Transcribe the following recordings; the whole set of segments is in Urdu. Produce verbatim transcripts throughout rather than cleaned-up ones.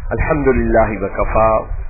الحمد للہ وکفا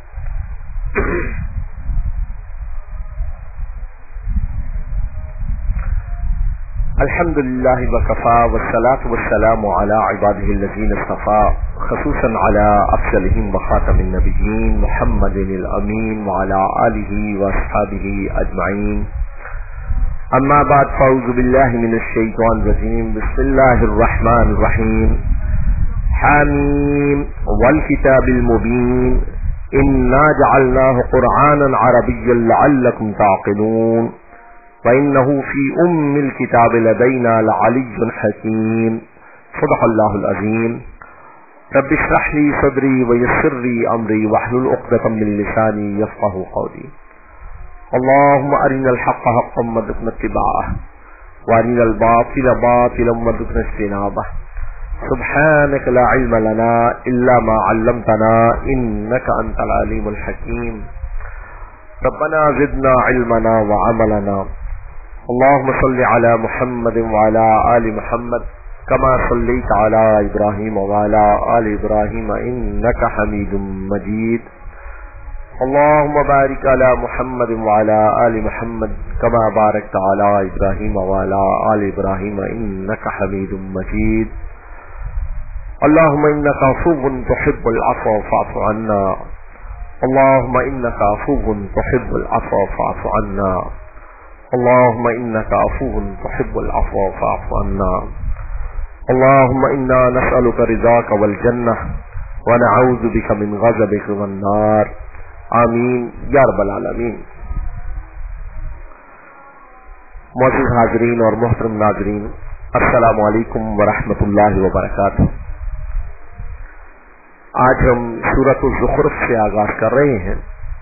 الحمد للہ وکفا والصلاة والسلام علی عباده الذین اصطفى خصوصا علی افضلهم وخاتم النبیین محمد الامین وعلی آلہ واصحابہ اجمعین. اما بعد فاعوذ باللہ من الشیطان الرجیم. بسم اللہ الرحمن الرحیم. حامیم والکتاب المبین انا جعلناه قرآنا عربیا لعلکم تعقلون وَإِنَّهُ فِي أُمِّ الْكِتَابِ لَدَيْنَا لَعَلِيٌّ حَكِيمٌ. صدق اللہ العظیم. رب اشرح لي صدری ويسر لي امری واحلل عقدۃ من لسانی یفقهوا قولی. اللهم ارنا الحق حقا وارزقنا اتباعه وارنا الباطل باطلا وارزقنا اجتنابه. سبحانك لا علم لنا الا ما علمتنا انك انت العليم الحكيم. ربنا زدنا علمنا وعملنا. اللهم صل على محمد وعلى آل محمد كما صليت على إبراهيم وعلى آل إبراهيم إنك حميد مجيد. اللهم بارك على محمد وعلى آل محمد كما باركت على إبراهيم وعلى آل إبراهيم إنك حميد مجيد. اللهم إنك عفو تحب العفو فاعف عنا. اللهم إنك عفو تحب العفو فاعف عنا. اللهم إنك عفو تحب العفو فاعف عنا. اللهم إنا نسألك رضاك والجنة ونعوذ بك من غضبك والنار. آمین یا رب العالمین. معزز حاضرین اور محترم ناظرین، السلام علیکم ورحمۃ اللہ وبرکاتہ. آج ہم سورۃ الزخرف سے آغاز کر رہے ہیں.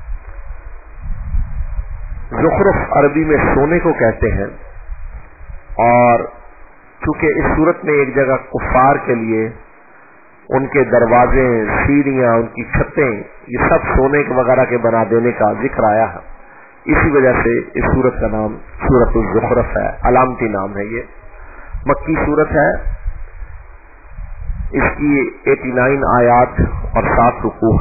زخرف عربی میں سونے کو کہتے ہیں، اور چونکہ اس صورت میں ایک جگہ کفار کے لیے ان کے دروازے، سیڑھیاں، ان کی چھتیں، یہ سب سونے وغیرہ کے بنا دینے کا ذکر آیا ہے، اسی وجہ سے اس صورت کا نام سورۃ الزخرف ہے. علامتی نام ہے. یہ مکی صورت ہے. اس کی ننانوے آیات اور سات رکوع.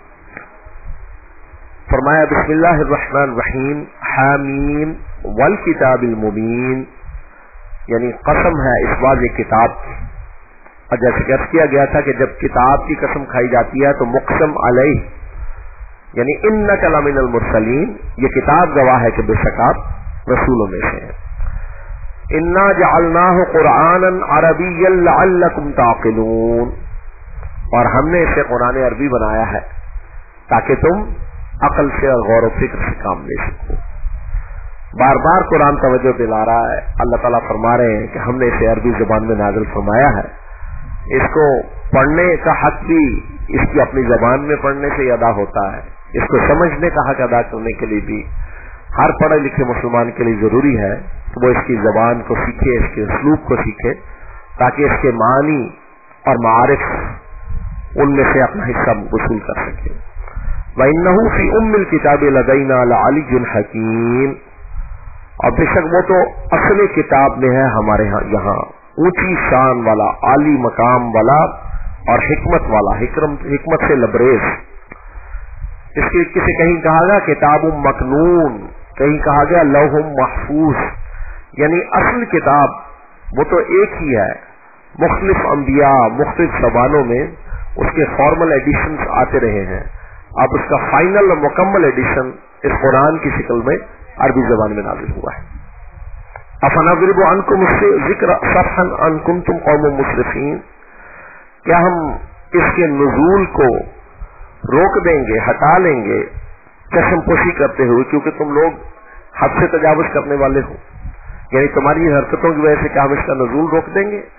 فرمایا بسم اللہ الرحمن الرحیم. حامیم والکتاب المبین، یعنی قسم ہے اس واضح کتاب کی. اور جیسے کہ کیا گیا تھا کہ جب کتاب کی قسم کھائی جاتی ہے تو مقسم علیہ یعنی انک لمن المرسلین، یہ کتاب گواہ ہے کہ بے شک آپ رسولوں میں سے ہیں. انا جعلناہ قرآنا عربیا لعلکم تعقلون، اور ہم نے اسے قرآن عربی بنایا ہے تاکہ تم عقل سے اور غور و فکر سے کام لے سکو. بار بار قرآن توجہ دلا رہا ہے. اللہ تعالیٰ فرما رہے ہیں کہ ہم نے اسے عربی زبان میں نازل فرمایا ہے. اس کو پڑھنے کا حق بھی اس کی اپنی زبان میں پڑھنے سے ادا ہوتا ہے. اس کو سمجھنے کا حق ادا کرنے کے لیے بھی ہر پڑھے لکھے مسلمان کے لیے ضروری ہے کہ وہ اس کی زبان کو سیکھے، اس کے اسلوب کو سیکھے، تاکہ اس کے معنی اور معارف ان میں سے اپنا حصہ وصول کر سکے. وَإِنَّهُ فِي أُمِّ الْكِتَابِ لَدَيْنَا لَعَلِيٌّ حَكِيمٌ، اور بے شک وہ تو اصل کتاب میں ہے ہمارے ہاں یہاں اونچی شان والا، عالی مقام والا اور حکمت والا، حکمت سے لبریز. اس کے کسی کہیں کہا گیا کتاب مکنون، کہیں کہا گیا لوح محفوظ. یعنی اصل کتاب وہ تو ایک ہی ہے. مختلف انبیاء مختلف زبانوں میں اس کے فارمل ایڈیشنز آتے رہے ہیں. اب اس کا فائنل اور مکمل ایڈیشن اس قرآن کی شکل میں عربی زبان میں نازل ہوا ہے. افنضرب عنکم الذکر صفحا ان کنتم قوم مسرفین، کیا ہم اس کے نزول کو روک دیں گے، ہٹا لیں گے چشم پوشی کرتے ہوئے کیونکہ تم لوگ حد سے تجاوز کرنے والے ہو؟ یعنی تمہاری حرکتوں کی وجہ سے کیا ہم اس کا نزول روک دیں گے؟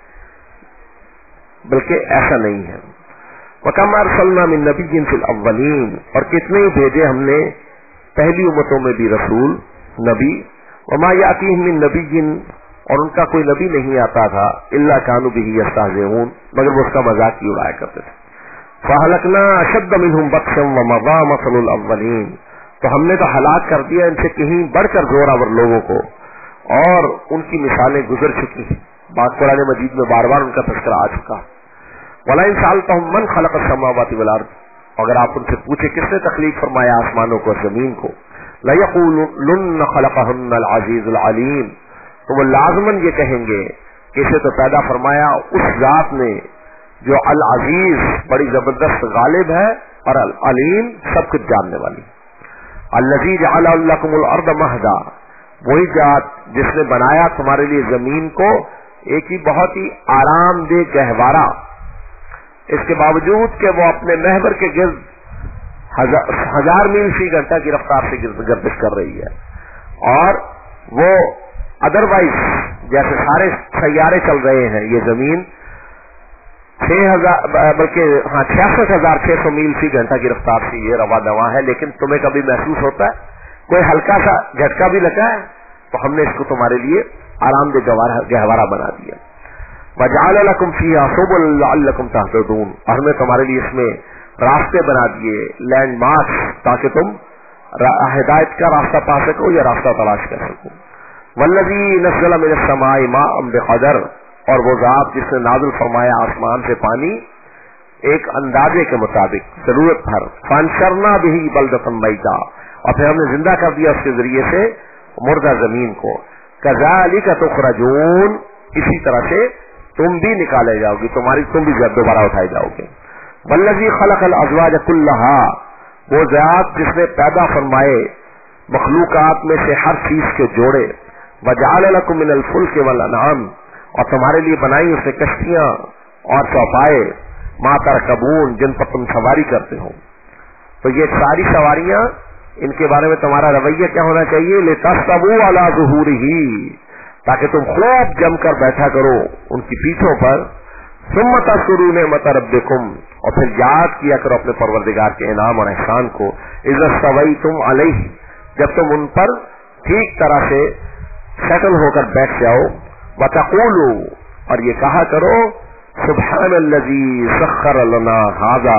بلکہ ایسا نہیں ہے. وَكَمْ أَرْسَلْنَا مِن نَبِيٍّ فِي الْأَوَّلِينَ، اور کتنے ہی بھیجے ہم نے پہلی امتوں میں بھی رسول، نبی. وَمَا يَأْتِيهِم مِّن نَبِيٍّ، اور ان کا کوئی نبی نہیں آتا تھا إِلَّا كَانُوا بِهِ يَسْتَهْزِئُونَ، مگر وہ اس کا مذاق ہی اڑایا کرتے تھے. فَأَهْلَكْنَا أَشَدَّ مِنْهُمْ بَطْشًا وَمَضَىٰ مَثَلُ الْأَوَّلِينَ، تو ہم نے تو ہلاک کر دیا ان سے کہیں بڑھ کر زوراور لوگوں کو، اور ان کی مثالیں گزر چکی ہیں. بات قرآن مجید میں بار بار ان کا تذکرہ آ چکا. وَلَئِن سَأَلْتَهُم مَّنْ خَلَقَ السَّمَاوَاتِ وَالْأَرْضَ، अगर आप उनसे पूछे किसने तख्लीक फरमाया आसमानों को जमीन को, लयक़ूलुन्न खलक़हुन्नल अज़ीज़ुल अलीम, तो वो लाज़मन ये कहेंगे कि इसे तो पैदा फरमाया उस जात ने जो अल अजीज बड़ी जबरदस्त गालिब है और अल अलीम सब कुछ जानने वाली। अल्लज़ी जअल लकुमुल अर्द महदा, वही जात जिसने बनाया तुम्हारे लिए जमीन को एक ही बहुत ही आरामदेह गहवारा, इसके बावजूद कि वो अपने महवर के गिर्द हजार, हजार मील फी घंटा की रफ्तार से गर्दिश कर रही है, और वो अदरवाइज जैसे सारे सैयारे चल रहे हैं, ये जमीन छह हजार बल्कि हाँ छियासठ हजार छह सौ मील फी घंटा की रफ्तार से ये रवा दवा है, लेकिन तुम्हें कभी महसूस होता है कोई हल्का सा झटका भी लगा है? तो हमने इसको तुम्हारे लिए आरामदेह गहवारा बना दिया। वजअल लकुम फीहा सुबुल लअल्लकुम तहतदून, और हमने तुम्हारे लिए इसमें रास्ते बना दिए, लैंड मार्क्स, ताकि तुम हिदायत का रास्ता पा सको या रास्ता तलाश कर सको। वल्लज़ी नज़्ज़ल मिनस समाई माअन बिक़दर, और वो ज़ात जिसने नाज़िल फरमाया आसमान से पानी एक अंदाजे के मुताबिक, जरूरत भर। फअंशरना बिही बलदतन मैता, और फिर हमने जिंदा कर दिया उसके जरिए से मुर्दा जमीन को। कज़ालिका तुखरजून, इसी तरह से तुम भी निकाले जाओगे, तुम्हारी तुम भी दोबारा उठाए जाओगे। वल्लज़ी खलक़ल अज़वाज कुल्लहा, वो ज़ात जिसने पैदा फरमाए मखलूकात में से हर चीज के जोड़े। वजअल लकुम मिनल फुल्कि वल अनआम, और तुम्हारे लिए बनाई उसने कश्तियां और चौपाए, मा तरकबून, जिन पर तुम सवारी करते हो। तो ये सारी सवारियां, इनके बारे में तुम्हारा रवैया क्या होना चाहिए? लितस्तबू अला ज़ुहूरिही, ताकि तुम खूब जमकर बैठा करो उनकी पीठों पर। सुम्मा तज़कुरू निअमत रब्बिकुम, और फिर याद किया करो अपने परवरदिगार के इनाम और एहसान को। इज़ा स्तवैतुम अलैहि, जब तुम उन पर ठीक तरह से सेटल होकर बैठ जाओ। वतक़ूलू, और ये कहा करो सुब्हानल्लज़ी सख्खर लना हाज़ा,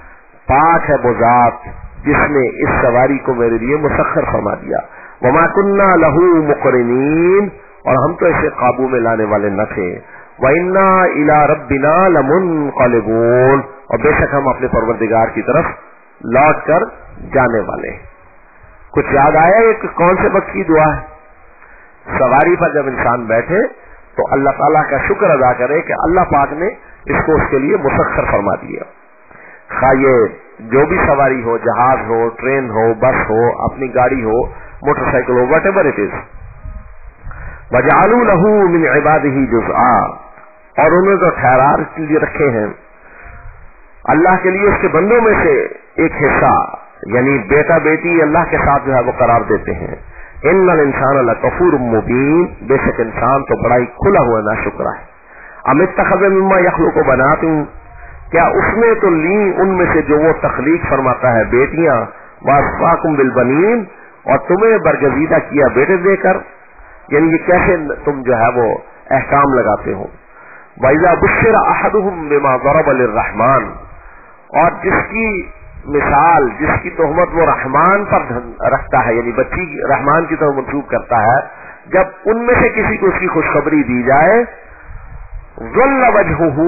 पाक है वो ज़ात जिसने इस सवारी को मेरे लिए मुसख्खर फरमा दिया। वमा कुन्ना लहू मुक़रिनीन, और हम तो इसे काबू में लाने वाले न थे। व इन्ना इला रब्बिना लमुनक़लिबून, और बेशक हम अपने परवरदिगार की तरफ लौट कर जाने वाले। कुछ याद आया ये कौन से वक्त की दुआ है? सवारी पर जब इंसान बैठे तो अल्लाह ताला का शुक्र अदा करे कि अल्लाह पाक ने इसको उसके लिए मुसख्खर फरमा दिया। खा ये जो भी सवारी हो, जहाज हो, ट्रेन हो, बस हो, अपनी गाड़ी हो, मोटरसाइकिल हो, वट एवर इट इज। वजअलू लहू मिन इबादिही जुज़आ, और उन्होंने तो ठहरार के लिए रखे हैं अल्लाह के लिए उसके बंदों में से एक हिस्सा, यानी बेटा बेटी अल्लाह के साथ जो है वो करार देते हैं। इन्नल इंसान लकफूरुम मुबीन, बेशक इंसान तो बड़ा ही खुला हुआ नाशुक्र है। अमित्तखज़ मिम्मा यख़लुक़ु बनातिन, क्या उसने तो ली उनमें से जो वो तख्लीक फरमाता है बेटियां। वास्फाकुम बिलबनीन, और तुम्हें बरगजीदा किया बेटे देकर, यानी ये कैसे तुम जो है वो अहकाम लगाते हो। वइज़ा बुश्शिरा अहदुहुम बिमा ज़रब लिर्रहमान, और जिसकी मिसाल, जिसकी तोहमत वो रहमान पर रखता है, यानी बच्ची रहमान की तरफ मंसूब करता है, जब उनमें से किसी को उसकी खुशखबरी दी जाए, ज़ल्ल वजहुहू,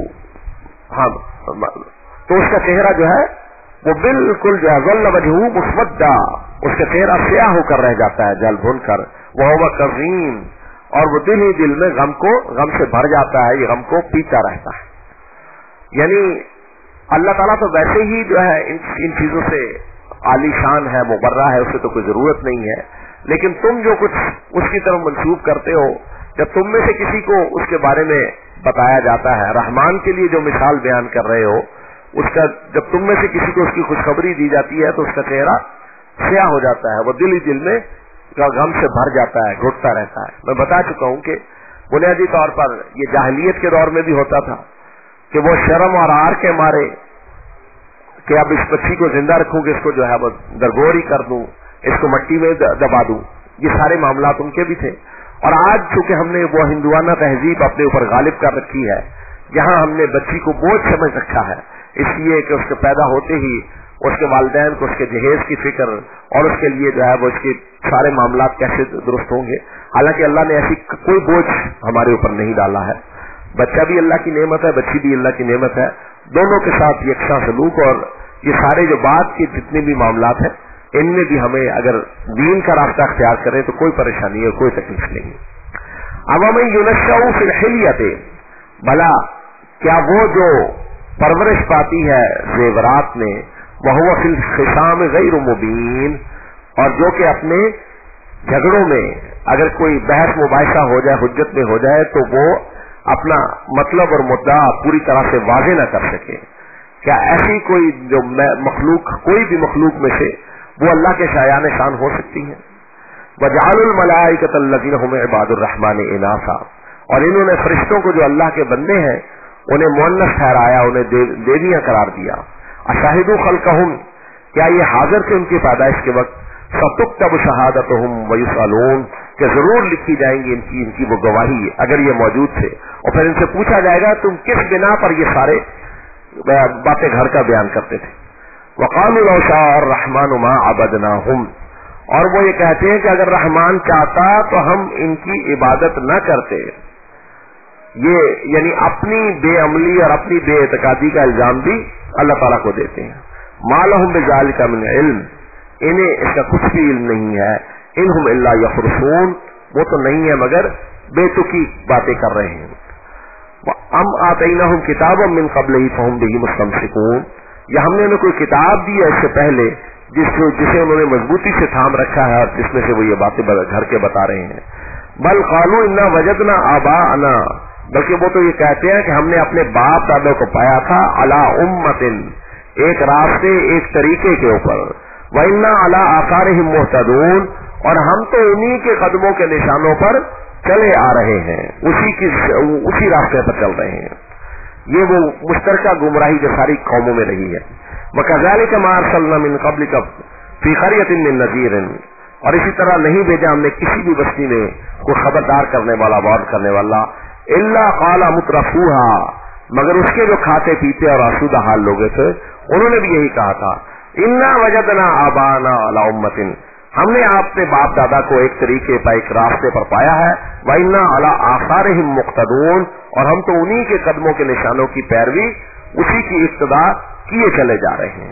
हाँ तो उसका चेहरा जो है वो बिल्कुल जो है ज़ल्ल वजहुहू मुस्वद्दा, उसका चेहरा स्याह होकर रह जाता है जल भुन कर। वह हुवा कज़ीम, और वो दिल ही दिल में गम को गम से भर जाता है, ये गम को पीता रहता है। यानी अल्लाह ताला तो वैसे ही जो है इन, इन चीजों से आलीशान है, मुबर्रा है, उससे तो कोई जरूरत नहीं है। लेकिन तुम जो कुछ उसकी तरफ मंसूब करते हो, जब तुम में से किसी को उसके बारे में बताया जाता है, रहमान के लिए जो मिसाल बयान कर रहे हो, उसका जब तुम में से किसी को उसकी खुशखबरी दी जाती है तो उसका चेहरा स्याह हो जाता है, वो दिल ही दिल में गम से भर जाता है, घुटता रहता है। मैं बता चुका हूं कि बुनियादी तौर पर ये जाहिलियत के दौर में भी होता था कि वो शर्म और आर के मारे कि अब इस बच्ची को जिंदा रखूंगी, इसको जो है वो दरगोर ही कर दूं, इसको मट्टी में दबा दूं, ये सारे मामला उनके भी थे। और आज चूंकि हमने वो हिंदुआना तहजीब अपने ऊपर गालिब कर रखी है, जहां हमने बच्ची को बोझ समझ रखा है, इसलिए कि उसके पैदा होते ही उसके वालिदैन को उसके जहेज की फिक्र और उसके लिए जो है वो इसके सारे मामला कैसे दुरुस्त होंगे। हालांकि अल्लाह ने ऐसी कोई बोझ हमारे ऊपर नहीं डाला है। बच्चा भी अल्लाह की नेमत है, बच्ची भी अल्लाह की नेमत है, दोनों के साथ यकसा सलूक और یہ سارے جو بات کے جتنے بھی معاملات ہیں ان میں بھی ہمیں اگر دین کا راستہ اختیار کریں تو کوئی پریشانی اور کوئی تکلیف نہیں. اب ہمیں یونشاء فی الحلیۃ، بھلا کیا وہ جو پرورش پاتی ہے زیورات میں، وہو فی الخصام غیر مبین، اور جو کہ اپنے جھگڑوں میں اگر کوئی بحث مباحثہ ہو جائے، حجت میں ہو جائے، تو وہ اپنا مطلب اور مدعا پوری طرح سے واضح نہ کر سکے. کیا ایسی کوئی جو مخلوق، کوئی بھی مخلوق میں سے وہ اللہ کے شایان شان ہو سکتی ہے؟ وجعلوا الملائکۃ الذین هم عباد الرحمن اناثا، اور انہوں نے فرشتوں کو جو اللہ کے بندے ہیں انہیں مؤنث ٹھہرایا، انہیں دیویاں قرار دیا. اشاہدوا خلقہم، کیا یہ حاضر تھے ان کی پیدائش کے وقت؟ فتکتب شہادتہم ویسألون، کہ ضرور لکھی جائیں گی ان کی ان کی وہ گواہی اگر یہ موجود تھے، اور پھر ان سے پوچھا جائے گا تم کس بنا پر یہ سارے باتیں گھر کا بیان کرتے تھے. وقالوا لو شاء الرحمن ما عبدناہم، اور وہ یہ کہتے ہیں کہ اگر رحمان چاہتا تو ہم ان کی عبادت نہ کرتے. یہ یعنی اپنی بے عملی اور اپنی بے اعتقادی کا الزام بھی اللہ تعالیٰ کو دیتے ہیں. ما لہم بذالک من علم، انہیں اس کا کچھ بھی علم نہیں ہے. انہم الا یخرصون، وہ تو نہیں ہے مگر بے تکی باتیں کر رہے ہیں. ام آتیناہم کتابا من قبلہ فہم بہ مستمسکون، یا ہم نے انہیں کوئی کتاب دی ہے اس سے پہلے جس جسے انہوں نے مضبوطی سے تھام رکھا ہے اور جس میں سے وہ یہ باتیں گھر کے بتا رہے ہیں. بل قالوا انا وجدنا آباءنا، بلکہ وہ تو یہ کہتے ہیں کہ ہم نے اپنے باپ دادوں کو پایا تھا علی امۃ، ایک راستے ایک طریقے کے اوپر. وَإِنَّا عَلَىٰ آثَارِهِمْ مُهْتَدُونَ، اور ہم تو انہی کے قدموں کے نشانوں پر چلے آ رہے ہیں، اسی کی اسی راستے پر چل رہے ہیں. یہ وہ مشترکہ گمراہی جو ساری قوموں میں رہی ہے. وَكَذَلِكَ مَا أَرْسَلْنَا مِن قَبْلِكَ فِي قَرْيَةٍ مِّن نَذِيرٍ، اور اسی طرح نہیں بھیجا ہم نے کسی بھی بستی میں کوئی خبردار کرنے والا، وارن کرنے والا. إِلَّا قَالَ مُتْرَفُوهَا، مگر اس کے جو کھاتے پیتے اور آسودہ حال لوگ تھے انہوں نے بھی یہی کہا تھا، انا وجدنا آبانا علی امۃ، ہم نے اپنے باپ دادا کو ایک طریقے پر ایک راستے پر پایا ہے. وَإِنَّا عَلَىٰ آثَارِهِمْ مُقْتَدُونَ، اور ہم تو انہی کے قدموں کے نشانوں کی پیروی، اسی کی اقتدا کیے چلے جا رہے ہیں.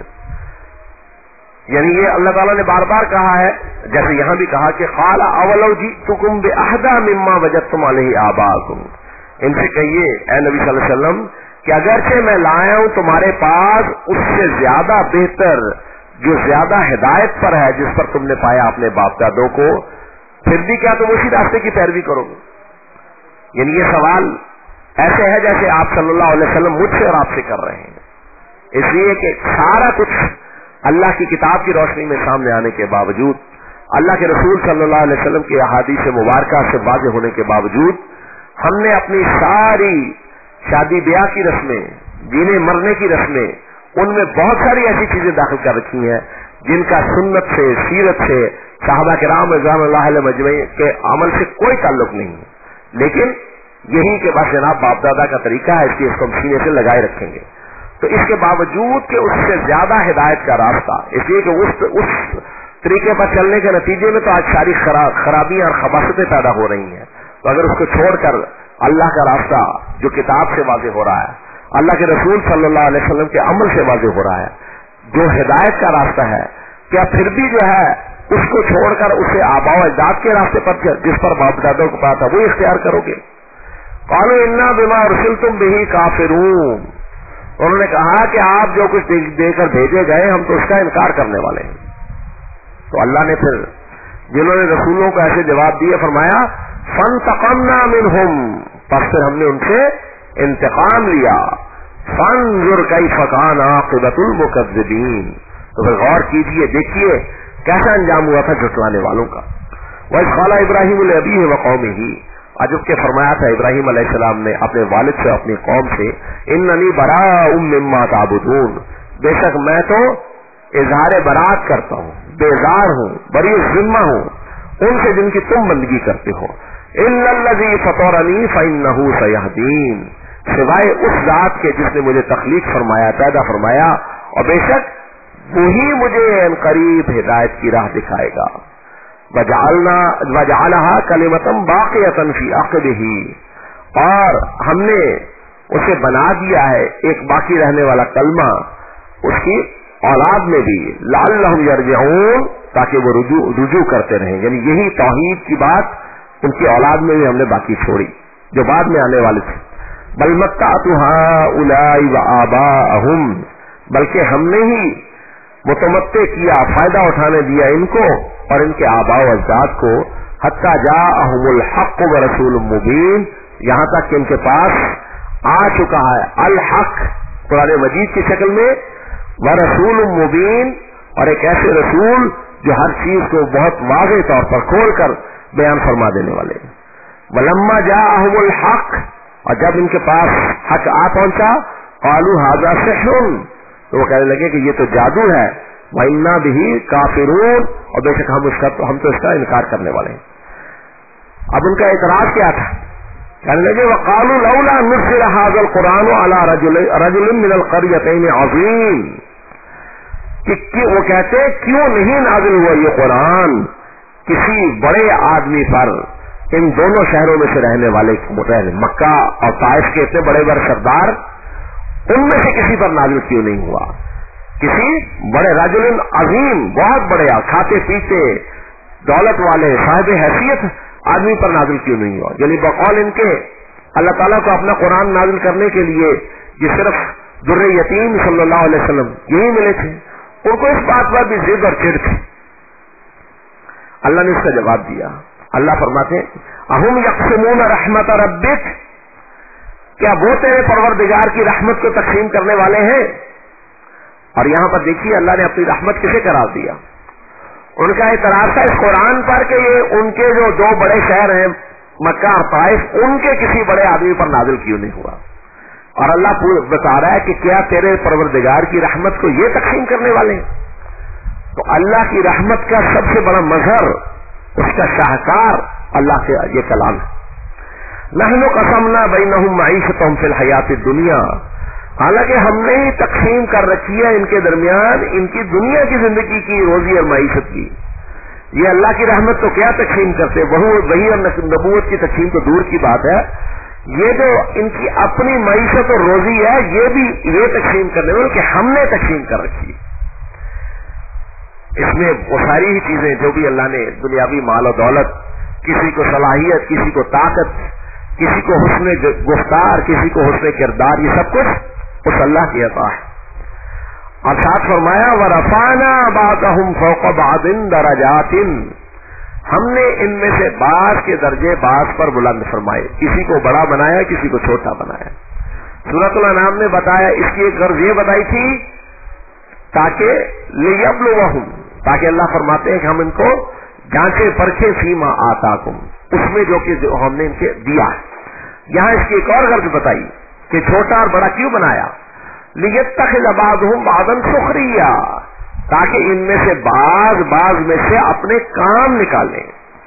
یعنی یہ اللہ تعالیٰ نے بار بار کہا ہے، جیسے یہاں بھی کہا کہ قَالَ أَوَلَوْ جِئْتُكُمْ بِأَهْدَىٰ مِمَّا وَجَدتُّمْ عَلَيْهِ آبَاءَكُمْ، ان سے کہیے اے نبی صلی اللہ علیہ وسلم کہ اگرچہ میں لایا ہوں تمہارے پاس اس سے زیادہ بہتر، جو زیادہ ہدایت پر ہے، جس پر تم نے پایا اپنے باپ دادوں کو، پھر بھی کیا تم اسی راستے کی پیروی کرو گے؟ یعنی یہ سوال ایسے ہے جیسے آپ صلی اللہ علیہ وسلم مجھ سے اور آپ سے کر رہے ہیں. اس لیے کہ سارا کچھ اللہ کی کتاب کی روشنی میں سامنے آنے کے باوجود، اللہ کے رسول صلی اللہ علیہ وسلم کی احادیث مبارکہ سے واضح ہونے کے باوجود، ہم نے اپنی ساری شادی بیاہ کی رسمیں، جینے مرنے کی رسمیں، ان میں بہت ساری ایسی چیزیں داخل کر رکھی ہیں جن کا سنت سے، سیرت سے، صحابہ کرام رضوان اللہ علیہ مجمعین کے عمل سے کوئی تعلق نہیں ہے. لیکن یہی کہ بس جناب باپ دادا کا طریقہ ہے، اس کی اس کو سینے سے لگائے رکھیں گے. تو اس کے باوجود کہ اس سے زیادہ ہدایت کا راستہ، اس لیے کہ اس اس طریقے پر چلنے کے نتیجے میں تو آج ساری خرابیاں اور خباثتیں پیدا ہو رہی ہیں. تو اگر اس کو چھوڑ کر اللہ کا راستہ جو کتاب سے واضح ہو رہا ہے، اللہ کے رسول صلی اللہ علیہ وسلم کے عمل سے واضح ہو رہا ہے، جو ہدایت کا راستہ ہے، کیا پھر بھی جو ہے اس کو چھوڑ کر اسے آباء و اجداد کے راستے پر جس پر باپ دادوں کو پایا تھا وہ اختیار کرو گے؟ قالوا انا بما ارسلتم به کافرون، انہوں نے کہا کہ آپ جو کچھ دے کر بھیجے گئے ہم تو اس کا انکار کرنے والے ہیں. تو اللہ نے پھر جنہوں نے رسولوں کو ایسے جواب دیے فرمایا فانتقمنا منہم، پس پھر ہم نے ان سے انتقام لیا. فانظر کیف کان عاقبۃ المکذبین، تو پھر غور کیجئے، دیکھیے کیسا انجام ہوا تھا جھٹلانے والوں کا. وَإِذْ قَالَ إِبْرَاهِيمُ لِأَبِيهِ وَقَوْمِهِ، عجب کے فرمایا تھا ابراہیم علیہ السلام نے اپنے والد سے، اپنی قوم سے، اِنَّنِي بَرَاءٌ مِّمَّا تَعْبُدُونَ، بے شک میں تو اظہار برات کرتا ہوں، بیزار ہوں، بری ذمہ ہوں ان سے جن کی تم بندگی کرتے ہو. إِلَّا الَّذِي فَطَرَنِي فَإِنَّهُ سَيَهْدِينِ، سوائے اس ذات کے جس نے مجھے تخلیق فرمایا، پیدا فرمایا، اور بے شک وہی مجھے ان قریب ہدایت کی راہ دکھائے گا. وَجَعَلْنَا وَجَعَلَهَا كَلِمَةً بَاقِيَةً فِي عَقِبِهِ، اور ہم نے اسے بنا دیا ہے ایک باقی رہنے والا کلمہ اس کی औलाद में भी लअल्लहुम यरजिऊन, ताकि वो रुजू रुजू करते रहें। यानी यही तौहीद की बात उनकी औलाद में भी हमने बाकी छोड़ी जो बाद में आने वाले थे। बल मत्ताअतु हाउलाई व आबाअहुम, बल्कि हमने ही मुतमत्ते किया, फायदा उठाने दिया इनको और इनके आबा व अजदाद को, हत्ता जाअहुमुल हक़ व रसूलुम मुबीन, यहाँ तक कि इनके पास आ चुका है अल हक कुरान मजीद की शक्ल में, व रसूलुम मुबीन, और एक ऐसे रसूल जो हर चीज को बहुत वाज़ेह तौर पर खोल कर बयान फरमा देने वाले। वलम्मा जाअहुमुल हक, और जब इनके पास हक आ पहुंचा, क़ालू हाज़ा सिहरुन, तो वो कहने लगे कि ये तो जादू है, व इन्ना बिही काफिरून, और बेशक हम उसका हम तो इसका इनकार करने वाले हैं। अब उनका इतराज क्या था? कहने लगे वक़ालू लौला नुज़्ज़िल हाज़ल कुरान अला रजुलिन मिनल क़रयतैन अज़ीम, कि वो कहते क्यों नहीं नाज़िल हुआ ये कुरान किसी बड़े आदमी पर, इन दोनों शहरों में से रहने वाले मक्का और ताइफ के इतने बड़े बड़े सरदार, उनमें से किसी पर नाज़िल क्यों नहीं हुआ? किसी बड़े रजुलिन अजीम, बहुत बड़े खाते पीते दौलत वाले साहिब हैसियत आदमी पर नाज़िल क्यों नहीं हुआ? यानी बकौल इनके अल्लाह ताला को अपना कुरान नाज़िल करने के लिए ये सिर्फ दुर्रे यतीम सल्लल्लाहु अलैहि वसल्लम यही मिले थे। उनको इस बात पर भी जिद और चिढ़ थी। अल्लाह ने इसका जवाब दिया। अल्लाह फरमाते अहुम यक़सिमून रहमत रब्बिक, क्या वो तेरे परवरदिगार की रहमत को तक़सीम करने वाले हैं? और यहां पर देखिए अल्लाह ने अपनी रहमत किसे करार दिया। उनका इतराज था इस कुरान पर कि ये उनके जो दो बड़े शहर हैं मक्का और ताइफ, उनके किसी बड़े आदमी पर नाज़िल क्यों नहीं हुआ। और अल्लाह बता रहा है कि क्या तेरे परवरदिगार की रहमत को ये तक़सीम करने वाले हैं? तो अल्लाह की रहमत का सबसे बड़ा मजहर, उसका शाहकार अल्लाह से ये कलाम है। नहनु क़समना बैनहुम मईशतहुम फिल हयातिद दुनिया, हालांकि हमने ही तक़सीम कर रखी है इनके दरमियान इनकी दुनिया की जिंदगी की रोजी और मईशत की। ये अल्लाह की रहमत तो क्या तक़सीम करते, वही वही और नबूवत की तक़सीम तो दूर की बात है, ये जो इनकी अपनी मईशत और रोजी है ये भी ये तक़सीम करने में कि हमने तक़सीम कर रखी। इसमें वो सारी ही चीजें जो भी अल्लाह ने दुनियावी माल और दौलत, किसी को सलाहियत, किसी को ताकत, किसी को हुस्न गुफ्तार, किसी को हुस्न किरदार, ये सब कुछ उस अल्लाह की अता है। और साथ फरमाया व रफाना बादहुम फौक़ बादिन दरजातिन, हमने इनमें से बास के दर्जे बास पर बुलंद फरमाए, किसी को बड़ा बनाया किसी को छोटा बनाया। सूरतुल अनाम ने बताया इसकी एक गर्ज ये बताई थी ताकि लियब्लुवहुम, ताकि अल्लाह फरमाते हैं कि हम इनको जांचे परखे फीमा आताकुम, उसमें जो कि जो हमने इनके दिया। यहां इसकी एक और गर्ज बताई कि छोटा और बड़ा क्यों बनाया, लियत्तखिज़ बाज़ुहुम बाज़न सुखरिया, ताकि इनमें से बाज बाज में से अपने काम निकालें।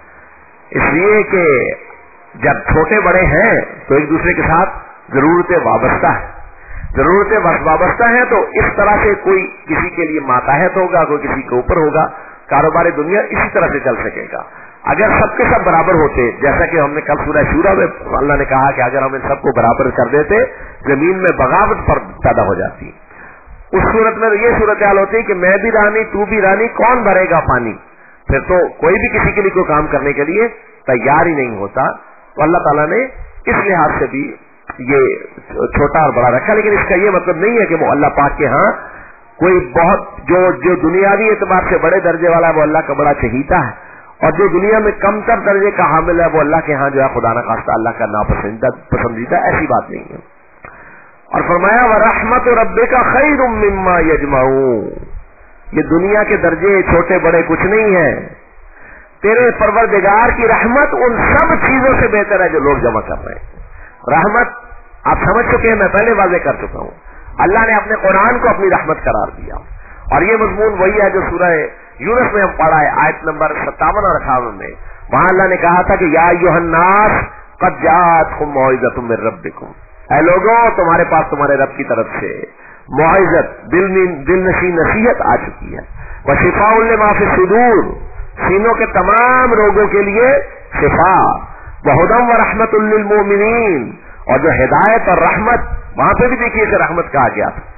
इसलिए कि जब छोटे बड़े हैं तो एक दूसरे के साथ जरूरतें वाबस्ता है, जरूरतें वाबस्ता है तो इस तरह से कोई किसी के लिए माताहत होगा, कोई किसी के ऊपर होगा, कारोबारी दुनिया इसी तरह से चल सकेगा। अगर सबके सब बराबर होते, जैसा कि हमने कल सूरह शूरा में अल्लाह ने कहा कि अगर हम इन सबको बराबर कर देते जमीन में बगावत पर पैदा हो जाती। उस सूरत में ये सूरत हाल होती कि मैं भी रानी तू भी रानी, कौन भरेगा पानी, फिर तो कोई भी किसी के लिए कोई काम करने के लिए तैयार ही नहीं होता। तो अल्लाह ताला ने इस लिहाज से भी ये छोटा और बड़ा रखा, लेकिन इसका ये मतलब नहीं है कि वो अल्लाह पाक के यहाँ कोई बहुत जो जो दुनियावी एतबार से बड़े दर्जे वाला है वो अल्लाह का बड़ा चहीता है, और जो दुनिया में कमतर दर्जे का हामिल है वो अल्लाह के यहाँ जो है खुदा न खास्ता अल्लाह का नापसंदीदा पसंदीदा, ऐसी बात नहीं है। और फरमाया व रहमत रब्बिका खैरुम मिम्मा यजमाऊन, ये दुनिया के दर्जे छोटे बड़े कुछ नहीं है, तेरे परवरदिगार की रहमत उन सब चीजों से बेहतर है जो लोग जमा कर रहे हैं। रहमत आप समझ चुके हैं, मैं पहले वाज़े कर चुका हूं, अल्लाह ने अपने कुरान को अपनी रहमत करार दिया। और ये मजमून वही है जो सूरह यूनुस में हम पढ़ा है आयत नंबर सत्तावन और अठावन में। वहां अल्लाह ने कहा था कि या अय्युहन्नास क़द जाअतकुम मौइज़तुम मिर रब्बिकुम, ऐ लोगों तुम्हारे पास तुम्हारे रब की तरफ से मौइज़त, दिल दिल नशी नसीहत आ चुकी है। व शिफ़ाउन लिमा फ़ी सुदूर, सीनों के तमाम रोगों के लिए शिफा, व हुदम व रहमतुल लिल मोमिनीन, और जो हिदायत और रहमत, वहां पे भी देखिए कि रहमत कहा गया था।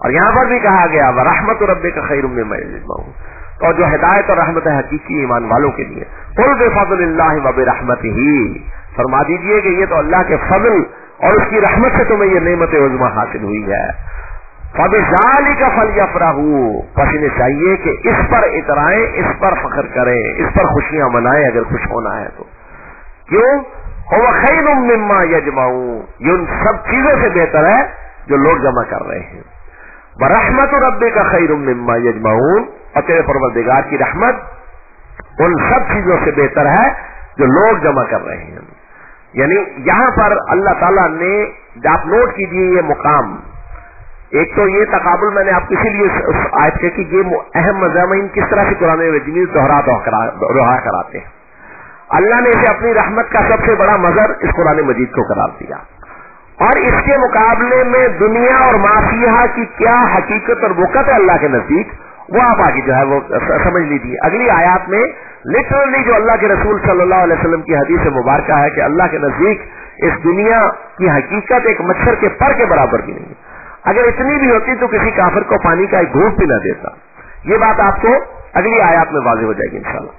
اور یہاں پر بھی کہا گیا ورحمت ربک خیر مما یجمعون، اور جو ہدایت اور رحمت ہے حقیقی ایمان والوں کے لیے. قل بفضل اللہ وبرحمتہ، فرما دیجئے کہ یہ تو اللہ کے فضل اور اس کی رحمت سے تمہیں یہ نعمت عظمی حاصل ہوئی ہے. فبذالک فلیفرحوا، پس انہیں چاہیے کہ اس پر اترائیں، اس پر فخر کریں، اس پر خوشیاں منائیں اگر خوش ہونا ہے تو. کیوں؟ هو خیر مما یجمعون، یہ ان سب چیزوں سے بہتر ہے جو لوگ جمع کر رہے ہیں. ورحمت ربک خیر مما یجمعون، اور تیرے پروردگار کی رحمت ان سب چیزوں سے بہتر ہے جو لوگ جمع کر رہے ہیں. یعنی یہاں پر اللہ تعالیٰ نے، آپ نوٹ کیجیے یہ مقام، ایک تو یہ تقابل میں نے آپ کو اسی لیے اس آیت کے کہ یہ اہم مضامین کس طرح سے قرآن مجید دوہرا دوہرا کراتے ہیں. اللہ نے اسے اپنی رحمت کا سب سے بڑا مظہر اس قرآن مجید کو قرار دیا، اور اس کے مقابلے میں دنیا اور معافیہ کی کیا حقیقت اور وقت ہے اللہ کے نزدیک، وہ آپ آگے جو ہے وہ سمجھ لیجیے. اگلی آیات میں لٹرلی جو اللہ کے رسول صلی اللہ علیہ وسلم کی حدیث مبارکہ ہے کہ اللہ کے نزدیک اس دنیا کی حقیقت ایک مچھر کے پر کے برابر بھی نہیں ہے. اگر اتنی بھی ہوتی تو کسی کافر کو پانی کا ایک گھونٹ بھی نہ دیتا. یہ بات آپ کو اگلی آیات میں واضح ہو جائے گی انشاءاللہ.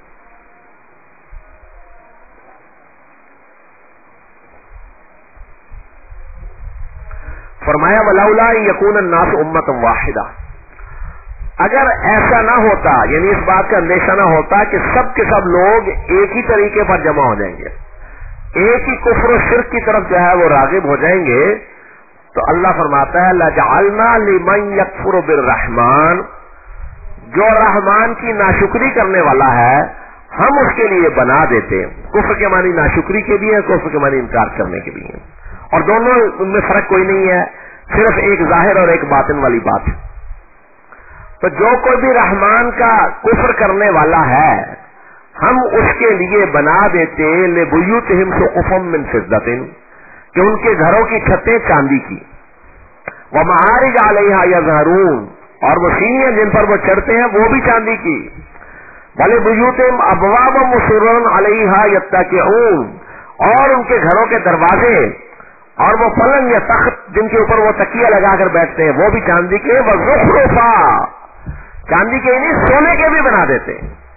فرمایا ولولا یکون الناس امۃ واحدہ، اگر ایسا نہ ہوتا، یعنی اس بات کا اندیشہ نہ ہوتا کہ سب کے سب لوگ ایک ہی طریقے پر جمع ہو جائیں گے، ایک ہی کفر و شرک کی طرف جو ہے وہ راغب ہو جائیں گے، تو اللہ فرماتا ہے لجعلنا لمن یکفر بالرحمن، جو رحمان کی ناشکری کرنے والا ہے ہم اس کے لیے بنا دیتے. کفر کے معنی ناشکری کے بھی ہیں، کفر کے معنی انکار کرنے کے بھی ہیں، اور دونوں ان میں فرق کوئی نہیں ہے، صرف ایک ظاہر اور ایک باطن والی بات ہے. تو جو کوئی بھی رحمان کا کفر کرنے والا ہے ہم اس کے لیے بنا دیتے لبیوتہم سقفا من فضۃ، کہ ان کے گھروں کی چھتیں چاندی کی، ومعارج علیہا یظہرون، اور وہ سیڑھیاں جن پر وہ چڑھتے ہیں وہ بھی چاندی کی، ولبیوتہم ابوابا مسررا علیہا یتکئون، اور ان کے گھروں کے دروازے اور وہ پلنگ یا تخت جن کے اوپر وہ تکیہ لگا کر بیٹھتے ہیں وہ بھی چاندی کے، وزخرفا، چاندی کے نہیں سونے کے بھی بنا دیتے.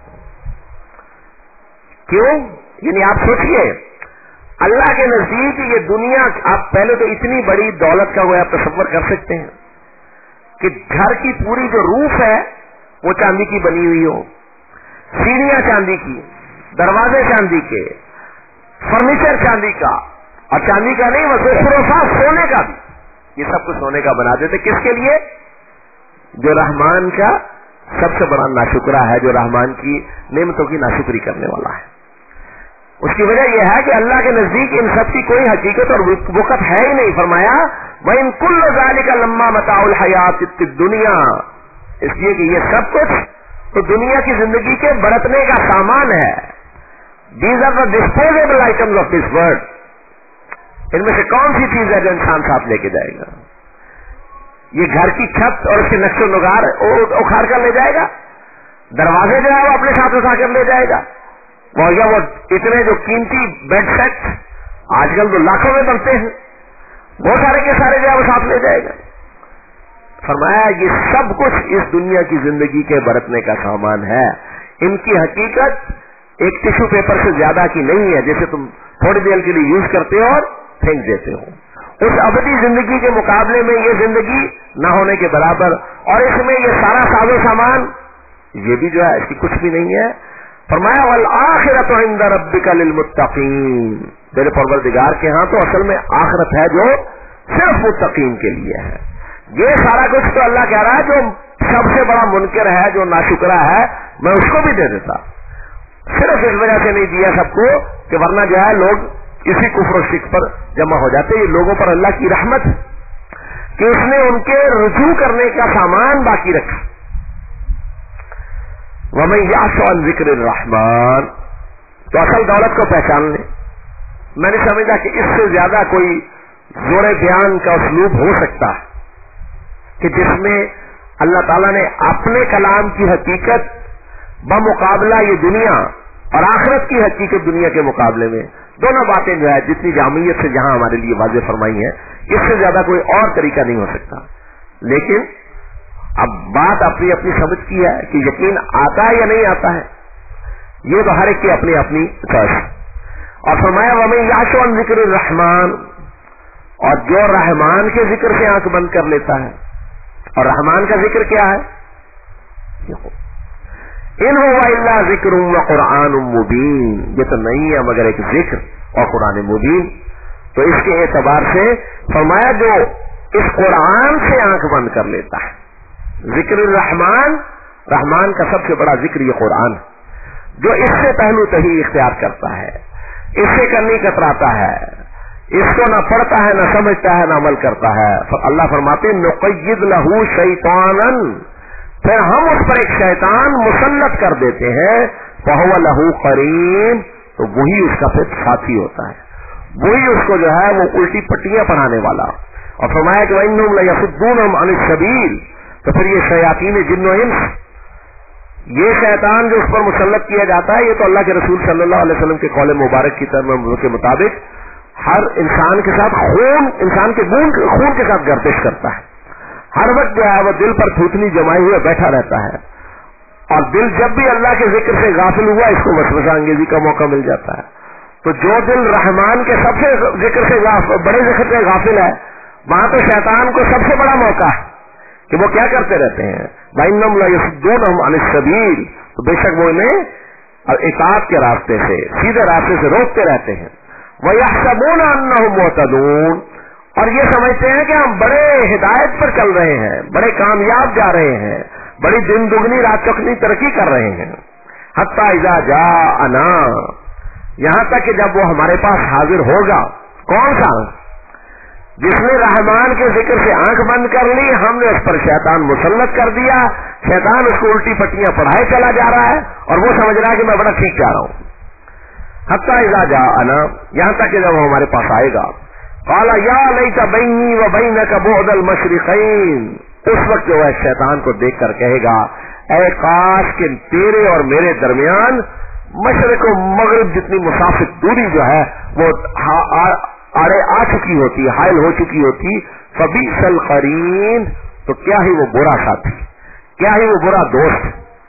کیوں؟ یعنی آپ سوچئے اللہ کے نزدیک یہ دنیا، آپ پہلے تو اتنی بڑی دولت کا وہ آپ تصور کر سکتے ہیں کہ گھر کی پوری جو روف ہے وہ چاندی کی بنی ہوئی ہو، سیڑھیاں چاندی کی، دروازے چاندی کے، فرنیچر چاندی کا، اور چاندی کا نہیں وہ زخرفا سونے کا بھی، یہ سب کچھ سونے کا بنا دیتے. کس کے لیے؟ جو رحمان کا سب سے بڑا ناشکرا ہے، جو رحمان کی نعمتوں کی ناشکری کرنے والا ہے. اس کی وجہ یہ ہے کہ اللہ کے نزدیک ان سب کی کوئی حقیقت اور وقت ہے ہی نہیں. فرمایا وَإِن كُلُّ ذَلِكَ لَمَّا مَتَاعُ الْحَيَاةِ الدُّنْيَا، اس لیے کہ یہ سب کچھ تو دنیا کی زندگی کے برتنے کا سامان ہے. These are the disposable items of this world. ان میں سے کون سی چیز ہے جو انسان ساتھ لے کے جائے گا؟ یہ گھر کی چھت اور اس کے نقش و نگار اکھاڑ کر لے جائے گا؟ دروازے جو ہے وہ اپنے ساتھ اٹھا کر لے جائے گا؟ وہ یا وہ اتنے جو قیمتی بیڈ سیٹ آج کل تو لاکھوں میں بنتے ہیں وہ سارے کے سارے جو ہے وہ ساتھ لے جائے گا؟ فرمایا یہ سب کچھ اس دنیا کی زندگی کے برتنے کا سامان ہے. ان کی حقیقت ایک ٹشو پیپر سے زیادہ کی نہیں ہے جیسے تم تھوڑی دیر کے لیے یوز کرتے ہو اور پھینک دیتے ہو. اس ابدی زندگی کے مقابلے میں یہ زندگی نہ ہونے کے برابر، اور اس میں یہ سارا ساز و سامان یہ بھی جو ہے اس کی کچھ بھی نہیں ہے. فرمایا والآخرۃ عند ربک للمتقین، تیرے پروردگار کے ہاں تو اصل میں آخرت ہے جو صرف متقین کے لیے ہے. یہ سارا کچھ تو اللہ کہہ رہا ہے جو سب سے بڑا منکر ہے، جو ناشکرا ہے، میں اس کو بھی دے دیتا. صرف اس وجہ سے نہیں دیا سب کو کہ ورنہ جو ہے لوگ اسی کفر و شرک پر جمع ہو جاتے. یہ لوگوں پر اللہ کی رحمت کہ اس نے ان کے رجوع کرنے کا سامان باقی رکھا. وَمَن يَعْشُ عَن ذِكْرِ الرَّحْمَٰنِ، تو اصل دولت کو پہچان لیں. میں نے سمجھا کہ اس سے زیادہ کوئی زور بیان کا اسلوب ہو سکتا ہے کہ جس میں اللہ تعالیٰ نے اپنے کلام کی حقیقت بمقابلہ یہ دنیا اور آخرت کی حقیقت دنیا کے مقابلے میں دونوں باتیں جو ہے جتنی جامعیت سے جہاں ہمارے لیے واضح فرمائی ہیں، اس سے زیادہ کوئی اور طریقہ نہیں ہو سکتا. لیکن اب بات اپنی اپنی سمجھ کی ہے کہ یقین آتا ہے یا نہیں آتا ہے، یہ تو ہر ایک کی اپنی اپنی چوائس. اور فرمایا وَمَن يَعْشُ عَن ذِكْرِ الرَّحْمَٰنِ، اور جو رحمان کے ذکر سے آنکھ بند کر لیتا ہے. اور رحمان کا ذکر کیا ہے؟ ان هو الا ذکر و قرآن مبین، یہ تو نہیں ہے مگر ایک ذکر اور قرآن مبین. تو اس کے اعتبار سے فرمایا جو اس قرآن سے آنکھ بند کر لیتا ہے. ذکر الرحمان، رحمان کا سب سے بڑا ذکر یہ قرآن، جو اس سے پہلو تہی اختیار کرتا ہے، اس سے کرنی کتراتا ہے، اس کو نہ پڑھتا ہے نہ سمجھتا ہے نہ عمل کرتا ہے. اللہ فرماتے نقید لہو شیطانا، پھر ہم اس پر ایک شیطان مسلط کر دیتے ہیں، فہو لہو قرین، تو وہی اس کا پھر ساتھی ہوتا ہے، وہی اس کو جو ہے وہ الٹی پٹیاں پڑھانے والا. اور فرمایا کہ وَإِنَّهُمْ لَيَصُدُّونَهُمْ عَنِ السَّبِيلِ، تو پھر یہ شیاطین جن و انس، یہ شیطان جو اس پر مسلط کیا جاتا ہے، یہ تو اللہ کے رسول صلی اللہ علیہ وسلم کے قول مبارک کی طرف کے مطابق ہر انسان کے ساتھ خون، انسان کے خون خون کے ساتھ گردش کرتا ہے. ہر وقت جو ہے وہ دل پر تھوتنی جمائے ہوئے بیٹھا رہتا ہے، اور دل جب بھی اللہ کے ذکر سے غافل ہوا اس کو وسوسہ انگیزی کا موقع مل جاتا ہے. تو جو دل رحمان کے سب سے ذکر سے بڑے ذکر سے غافل ہے، وہاں تو شیطان کو سب سے بڑا موقع ہے کہ وہ کیا کرتے رہتے ہیں، بَإِنَّهُمْ لَيَصُدُّونَهُمْ عَنِ السَّبِيلِ، تو بے شک وہ انہیں اطاعت کے راستے سے، سیدھے راستے سے روکتے رہتے ہیں. وَيَحْسَبُونَ أَنَّهُمْ مُهْتَدُونَ، اور یہ سمجھتے ہیں کہ ہم بڑے ہدایت پر چل رہے ہیں، بڑے کامیاب جا رہے ہیں، بڑی دن دگنی رات چوگنی ترقی کر رہے ہیں. حتی اذا جاءنا، یہاں تک کہ جب وہ ہمارے پاس حاضر ہوگا. کون سا؟ جس نے رحمان کے ذکر سے آنکھ بند کر لی، ہم نے اس پر شیطان مسلط کر دیا، شیطان اس کو الٹی پٹیاں پڑھائے چلا جا رہا ہے اور وہ سمجھ رہا ہے کہ میں بڑا ٹھیک جا رہا ہوں. حتی اذا جاءنا، یہاں تک کہ جب وہ ہمارے پاس آئے گا. قال یا لیت بینی و بینک بعد المشرقین، اس وقت جو ہے شیطان کو دیکھ کر کہے گا اے کاش کہ تیرے اور میرے درمیان مشرق و مغرب جتنی مسافت دوری جو ہے وہ آڑے آ چکی ہوتی، حائل ہو چکی ہوتی. فبئس القرین، تو کیا ہی وہ برا ساتھی، کیا ہی وہ برا دوست.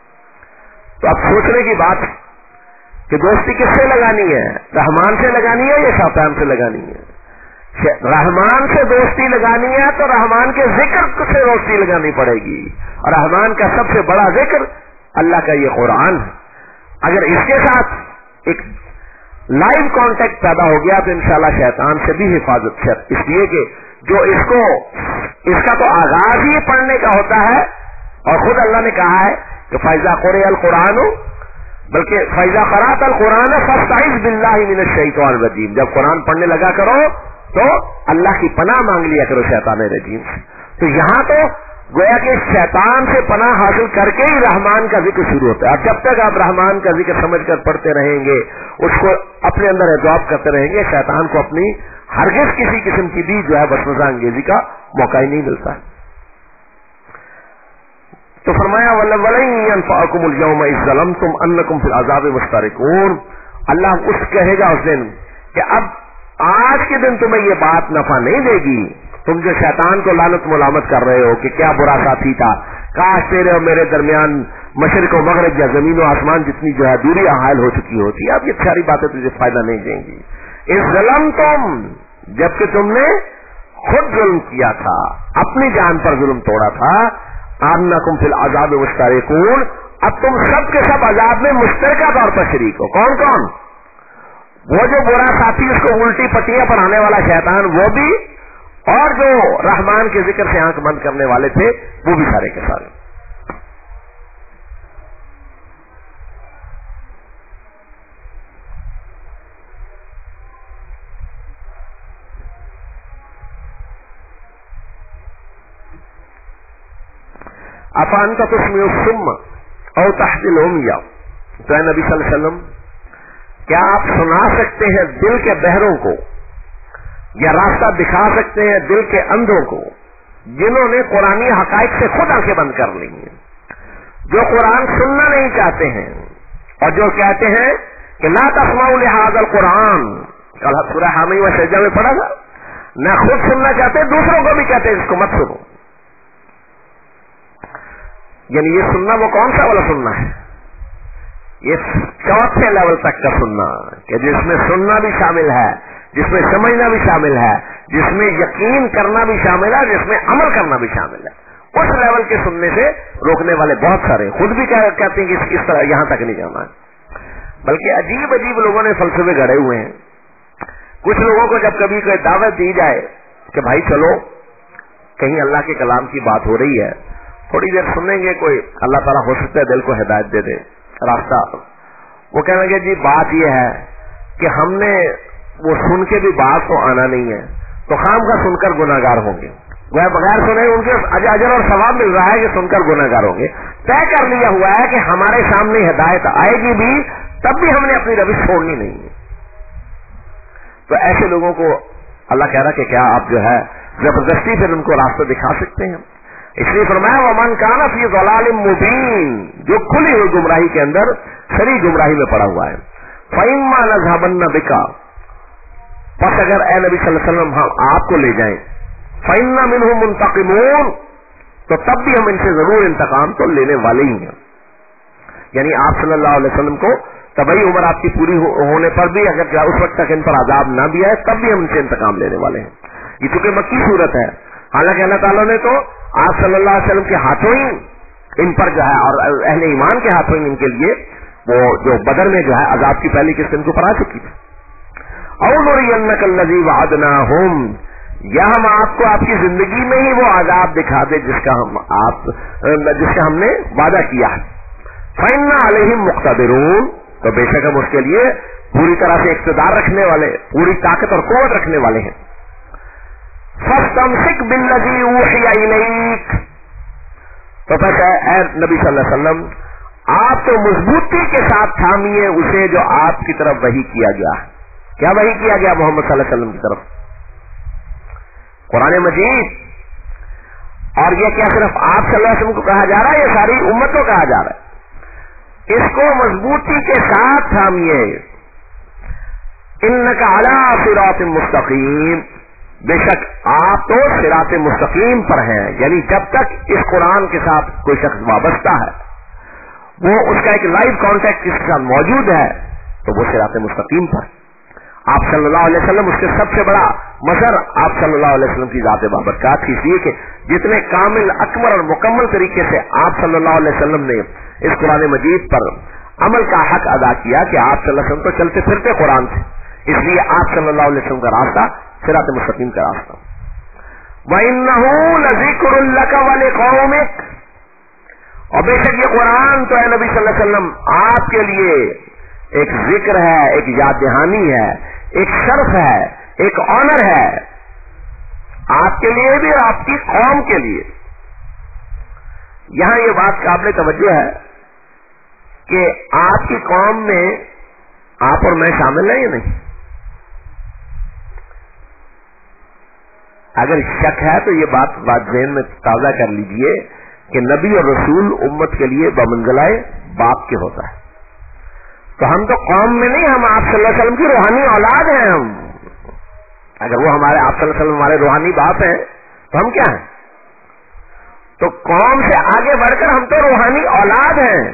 تو اب سوچنے کی بات کہ دوستی کس سے لگانی ہے، رحمان سے لگانی ہے یا شیطان سے لگانی ہے؟ رحمان سے دوستی لگانی ہے تو رحمان کے ذکر سے دوستی لگانی پڑے گی، اور رحمان کا سب سے بڑا ذکر اللہ کا یہ قرآن ہے. اگر اس کے ساتھ ایک لائیو کانٹیکٹ پیدا ہو گیا تو انشاءاللہ شیطان سے بھی حفاظت ہے، اس لیے کہ جو اس کو اس کا تو آغاز ہی پڑھنے کا ہوتا ہے، اور خود اللہ نے کہا ہے کہ فَإِذَا قُرِئَ الْقُرْآنُ، بلکہ فَإِذَا قَرَأْتَ الْقُرْآنَ فَاسْتَعِذْ بِاللَّهِ مِنَ الشَّيْطَانِ الرَّجِيمِ، جب قرآن پڑھنے لگا کرو تو اللہ کی پناہ مانگ لیا کرو شیطان رجیم سے. تو یہاں تو گویا کہ شیطان سے پناہ حاصل کر کے ہی رحمان کا ذکر شروع ہوتا ہے. اور جب تک آپ رحمان کا ذکر سمجھ کر پڑھتے رہیں گے، اس کو اپنے اندر ایڈاپٹ کرتے رہیں گے، شیطان کو اپنی ہرگز کسی قسم کی بھی جو ہے وسوسہ انگیزی کا موقع ہی نہیں ملتا. تو فرمایا وَلَن يَنفَعَكُمُ الْيَوْمَ إِذ ظَلَمْتُمْ أَنَّكُمْ فِي الْعَذَابِ مُشْتَرِكُونَ، اللہ اس کہے گا اس دن کہ اب آج کے دن تمہیں یہ بات نفع نہیں دے گی. تم جو شیطان کو لعنت ملامت کر رہے ہو کہ کیا برا ساتھی تھا، کاش تیرے اور میرے درمیان مشرق و مغرب یا زمین و آسمان جتنی جو ہے دوری حائل ہو چکی ہوتی. اب یہ ساری باتیں تجھے فائدہ نہیں دیں گی. اس ظلم تم، جبکہ تم نے خود ظلم کیا تھا، اپنی جان پر ظلم توڑا تھا. انکم فی العذاب مشترکون، اب تم سب کے سب عذاب میں مشترکہ طور پر شریک ہو. کون کون؟ وہ جو برا ساتھی اس کو الٹی پٹیاں پڑھانے والا شیطان وہ بھی، اور جو رحمان کے ذکر سے آنکھ بند کرنے والے تھے وہ بھی سارے کے سارے. افانت تسمع الصم او تهدي العمي، تو اے نبی صلی اللہ علیہ وسلم کیا آپ سنا سکتے ہیں دل کے بہروں کو، یا راستہ دکھا سکتے ہیں دل کے اندھوں کو، جنہوں نے قرآنی حقائق سے خود آنکھیں بند کر لی ہیں، جو قرآن سننا نہیں چاہتے ہیں، اور جو کہتے ہیں کہ لا تسمعوا لهذا القرآن، کل سورہ حامی و سجدہ میں پڑھا تھا، نہ خود سننا چاہتے دوسروں کو بھی کہتے ہیں اس کو مت سنو. यानी ये सुनना वो कौन सा वाला सुनना है? ये चौथे लेवल तक का सुनना, कि जिसमें सुनना भी शामिल है, जिसमें समझना भी शामिल है, जिसमें यकीन करना भी शामिल है, जिसमें अमल करना भी शामिल है। उस लेवल के सुनने से रोकने वाले बहुत सारे, खुद भी क्या कहते हैं कि इस तरह यहां तक नहीं जाना है। बल्कि अजीब अजीब लोगों ने फलसफे गढ़े हुए हैं। कुछ लोगों को जब कभी कोई दावत दी जाए कि भाई चलो कहीं अल्लाह के कलाम की बात हो रही है, थोड़ी देर सुनेंगे, कोई अल्लाह ताला हो सकता है दिल को हिदायत दे दे रास्ता, वो कहेंगे जी बात यह है कि हमने वो सुन के भी बात तो आना नहीं है, तो खाम का सुनकर गुनाहगार होंगे। वह बगैर सुने उनके अजर और सवाब मिल रहा है कि सुनकर गुनाहगार होंगे। तय कर लिया हुआ है कि हमारे सामने हिदायत आएगी भी, तब भी हमने अपनी रविश छोड़नी नहीं है। तो ऐसे लोगों को अल्लाह कह रहा कि क्या आप जो है जबरदस्ती फिर उनको रास्ता दिखा सकते हैं? इसलिए फरमाया वमन काना फी ज़लालिम मुबीन, जो खुली हुई गुमराही के अंदर सरी गुमराही में पड़ा हुआ है। फइम्मा नज़हबन्न बिका, बस अगर ए नबी सल्लल्लाहु अलैहि वसल्लम हम आपको ले जाएं, फइन्ना मिनहुम मुंतकिमून, तो तब भी हम इनसे जरूर इंतकाम तो लेने वाले ही हैं। यानी आप सल्लल्लाहु अलैहि वसल्लम को तबई उम्र आपकी पूरी हो, होने पर भी अगर उस वक्त तक इन पर अजाब ना भी आए, तब भी हम इनसे इंतकाम लेने वाले हैं। ये चूंकि मक्की सूरत है, हालांकि अल्लाह ताला ने तो आप सल्लल्लाहु अलैहि वसल्लम के हाथों ही इन पर जो है और अहले ईमान के हाथों ही इनके लिए वो जो बदर में जो है अजाब की पहली किस्त इनको पर आ चुकी थी। औनुरियन्नकल्लज़ी वअदनाहुम, या हम आपको आपकी जिंदगी में ही वो अजाब दिखा दे जिसका हम आप जिसका हमने वादा किया है। फइन्ना अलैहिम मुक़्तदिरून, तो बेशक हम उसके लिए पूरी तरह से इक़्तिदार रखने वाले, पूरी ताकत और कुव्वत रखने वाले हैं। फस्तमसिक बिल्लज़ी ऊहिया इलैक, तो बस ऐ नबी सल्लल्लाहु अलैहि वसल्लम आप तो मजबूती के साथ थामिए उसे जो आपकी तरफ वही किया गया। क्या वही किया गया मोहम्मद सल्लल्लाहु अलैहि वसल्लम की तरफ? कुरान मजीद। और ये क्या सिर्फ आप सल्लल्लाहु अलैहि वसल्लम को कहा जा रहा है, ये सारी उम्मत को कहा जा रहा है। इसको मजबूती के साथ थामिए। इन्नका अला सिरातिम मुस्तकीम, बेशक आप तो सिरात मुस्तकीम पर हैं। यानी जब तक इस कुरान के साथ कोई शख्स वाबस्ता है, वो उसका एक लाइव कांटेक्ट इसके साथ मौजूद है, तो वो सिरात मुस्तकीम पर। आप सल्लल्लाहु अलैहि वसल्लम उसके सबसे बड़ा मसर आप सल्लल्लाहु अलैहि वसल्लम की जात बाबरकत की, इसलिए कि जितने कामिल अकमल और मुकम्मल तरीके से आप सल्लल्लाहु अलैहि वसल्लम ने इस कुरान मजीद पर अमल का हक अदा किया कि आप सल्लल्लाहु अलैहि वसल्लम तो चलते फिरते कुरान थे, इसलिए आप सल्लल्लाहु अलैहि वसल्लम का रास्ता सिरात मुस्तकीम का रास्ता। वइन्नहु लज़िक्रुन लक व लिक़ौमिक, और बेशक ये कुरान तो है नबी सल्लल्लाहु अलैहि वसल्लम आपके लिए एक जिक्र है, एक याद दहानी है, एक शर्फ है, एक ऑनर है, आपके लिए भी और आपकी कौम के लिए। यहां ये बात काबिल तवज्जो है कि आपकी कौम में आप और मैं शामिल है या नहीं? अगर शक है तो ये बात बात ज़हन में ताजा कर लीजिए कि नबी और रसूल उम्मत के लिए बमंज़िलाए बाप के होता है। तो हम तो कौम में नहीं, हम आप सल्लल्लाहु अलैहि वसल्लम की रूहानी औलाद हैं। हम अगर वो हमारे आप सल्लल्लाहु अलैहि वसल्लम हमारे रूहानी बाप हैं तो हम क्या हैं? तो कौम से आगे बढ़कर हम तो रूहानी औलाद हैं।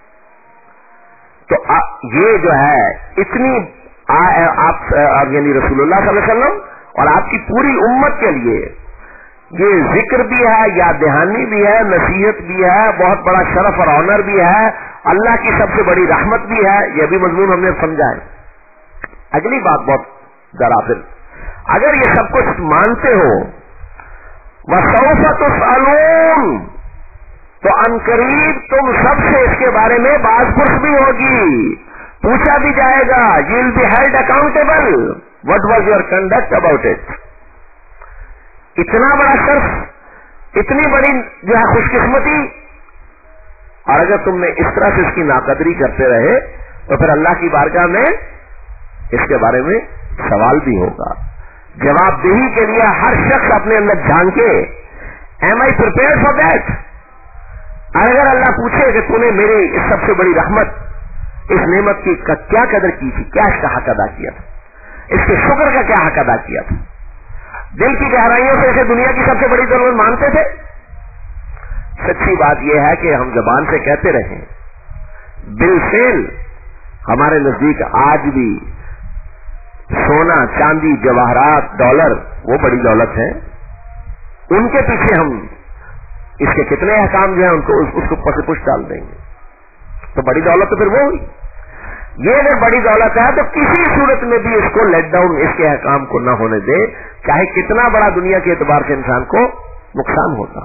तो आ, ये जो है इतनी आ, आप यानी रसूलुल्लाह सल्लल्लाहु अलैहि वसल्लम और आपकी पूरी उम्मत के लिए ये जिक्र भी है, याद दहानी भी है, नसीहत भी है, बहुत बड़ा शरफ और ऑनर भी है, अल्लाह की सबसे बड़ी रहमत भी है। यह भी मजमून हमने समझा है। अगली बात बहुत जरा फिर, अगर ये सब कुछ मानते हो, वसौफ तुसअलून, तो अनकरीब तुम सबसे इसके बारे में बाज़पुर्स भी होगी, पूछा भी जाएगा। You will be held accountable, what was your conduct about it. इतना बड़ा शर्फ, इतनी बड़ी जो है खुशकिस्मती, और अगर तुमने इस तरह से इसकी नाकदरी करते रहे तो फिर अल्लाह की बारगाह में इसके बारे में सवाल भी होगा। जवाबदेही के लिए हर शख्स अपने अंदर झांके, am I prepared for that. अगर अल्लाह पूछे कि तूने मेरी इस सबसे बड़ी रहमत, इस नेमत की का क्या कदर की थी, क्या इसका हक अदा किया था, इसके शुक्र का क्या हक अदा किया था, दिल की गहराइयों से इसे दुनिया की सबसे बड़ी जरूरत मानते थे, सच्ची बात यह है कि हम जबान से कहते रहे, बिलफेल हमारे नजदीक आज भी सोना, चांदी, जवाहरात, डॉलर वो बड़ी दौलत है। उनके पीछे हम इसके कितने अहकाम जो है उनको उस, उसको पसपुश डाल देंगे, तो बड़ी दौलत तो फिर वो हुई। ये अगर बड़ी दौलत है तो किसी सूरत में भी इसको लेट डाउन, इसके अहकाम को न होने दे, चाहे कितना बड़ा दुनिया के एतबार से इंसान को नुकसान होता।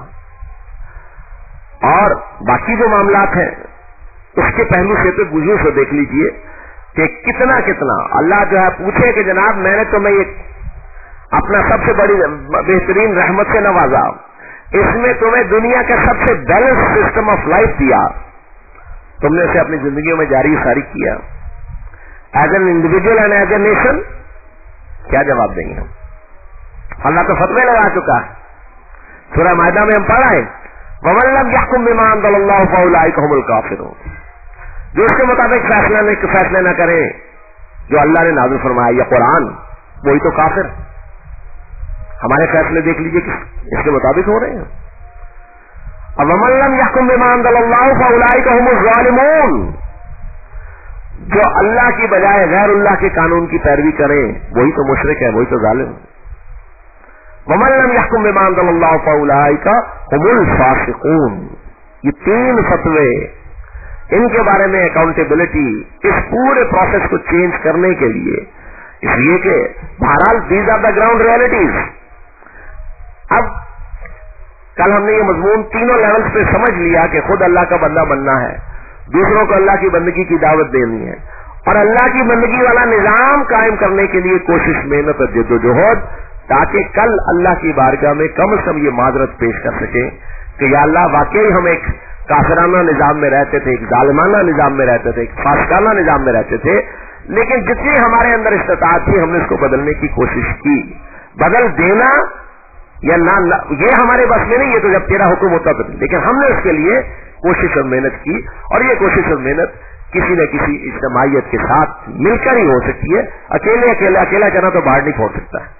और बाकी जो मामलात हैं उसके पहलू से तो बुझू से देख लीजिए कि कितना कितना अल्लाह जो है पूछे कि जनाब मैंने तुम्हें ये अपना सबसे बड़ी बेहतरीन रहमत से नवाजा, इसमें तुम्हें दुनिया का सबसे बैलेंस सिस्टम ऑफ लाइफ दिया, तुमने उसे अपनी जिंदगी में जारी सारी किया, as an individual and as a nation, क्या जवाब देंगे हम? अल्लाह तो फतवे लगा चुका है, सूरह मायदा में हम पढ़ा है, वमल्लम यहकुम बिमा अंज़लल्लाहु फउलाइका हुमुल काफिरून, जो इसके मुताबिक फैसला न फैसले न करे जो अल्लाह ने नाज़िल फरमाया या कुरान, वही तो काफिर। हमारे फैसले देख लीजिए कि इसके मुताबिक हो रहे हैं। अब वमल्लम यहकुम बिमा अंज़लल्लाहु फउलाइका हुमुज़ ज़ालिमून, जो अल्लाह की बजाय गैरुल्लाह के कानून की पैरवी करें वही तो मुशरिक है, वही तो जालिम। वमल्लम यहकुम बिमा अंज़लल्लाहु फउलाइका हुमुल फासिकून, ये तीन फतवे, इनके बारे में अकाउंटेबिलिटी इस पूरे प्रोसेस को चेंज करने के लिए, इसलिए कि बहरहाल these are the ground realities. अब कल हमने ये मजमून तीनों लेवल्स पे समझ लिया कि खुद अल्लाह का बंदा बनना है, दूसरों को अल्लाह की बंदगी की दावत देनी है, और अल्लाह की बंदगी वाला निजाम कायम करने के लिए कोशिश, मेहनत और जद्दोजहद, ताकि कल अल्लाह की बारगाह में कम से कम ये माजरत पेश कर सके कि या अल्लाह वाकई हम एक काफिराना निजाम में रहते थे, एक जालिमाना निजाम में रहते थे, एक फासिकाना निजाम में रहते थे, लेकिन जितनी हमारे अंदर इस्तिताअत थी हमने इसको बदलने की कोशिश की। बदल देना या ना, ना ये हमारे बस में नहीं, ये तो जब तेरा हुक्म होता था, लेकिन हमने उसके लिए कोशिश और मेहनत की, और ये कोशिश और मेहनत किसी न किसी इज्तिमाइयत के साथ मिलकर ही हो सकती है। अकेले अकेले अकेला जना तो बाहर नहीं फोड़ सकता है।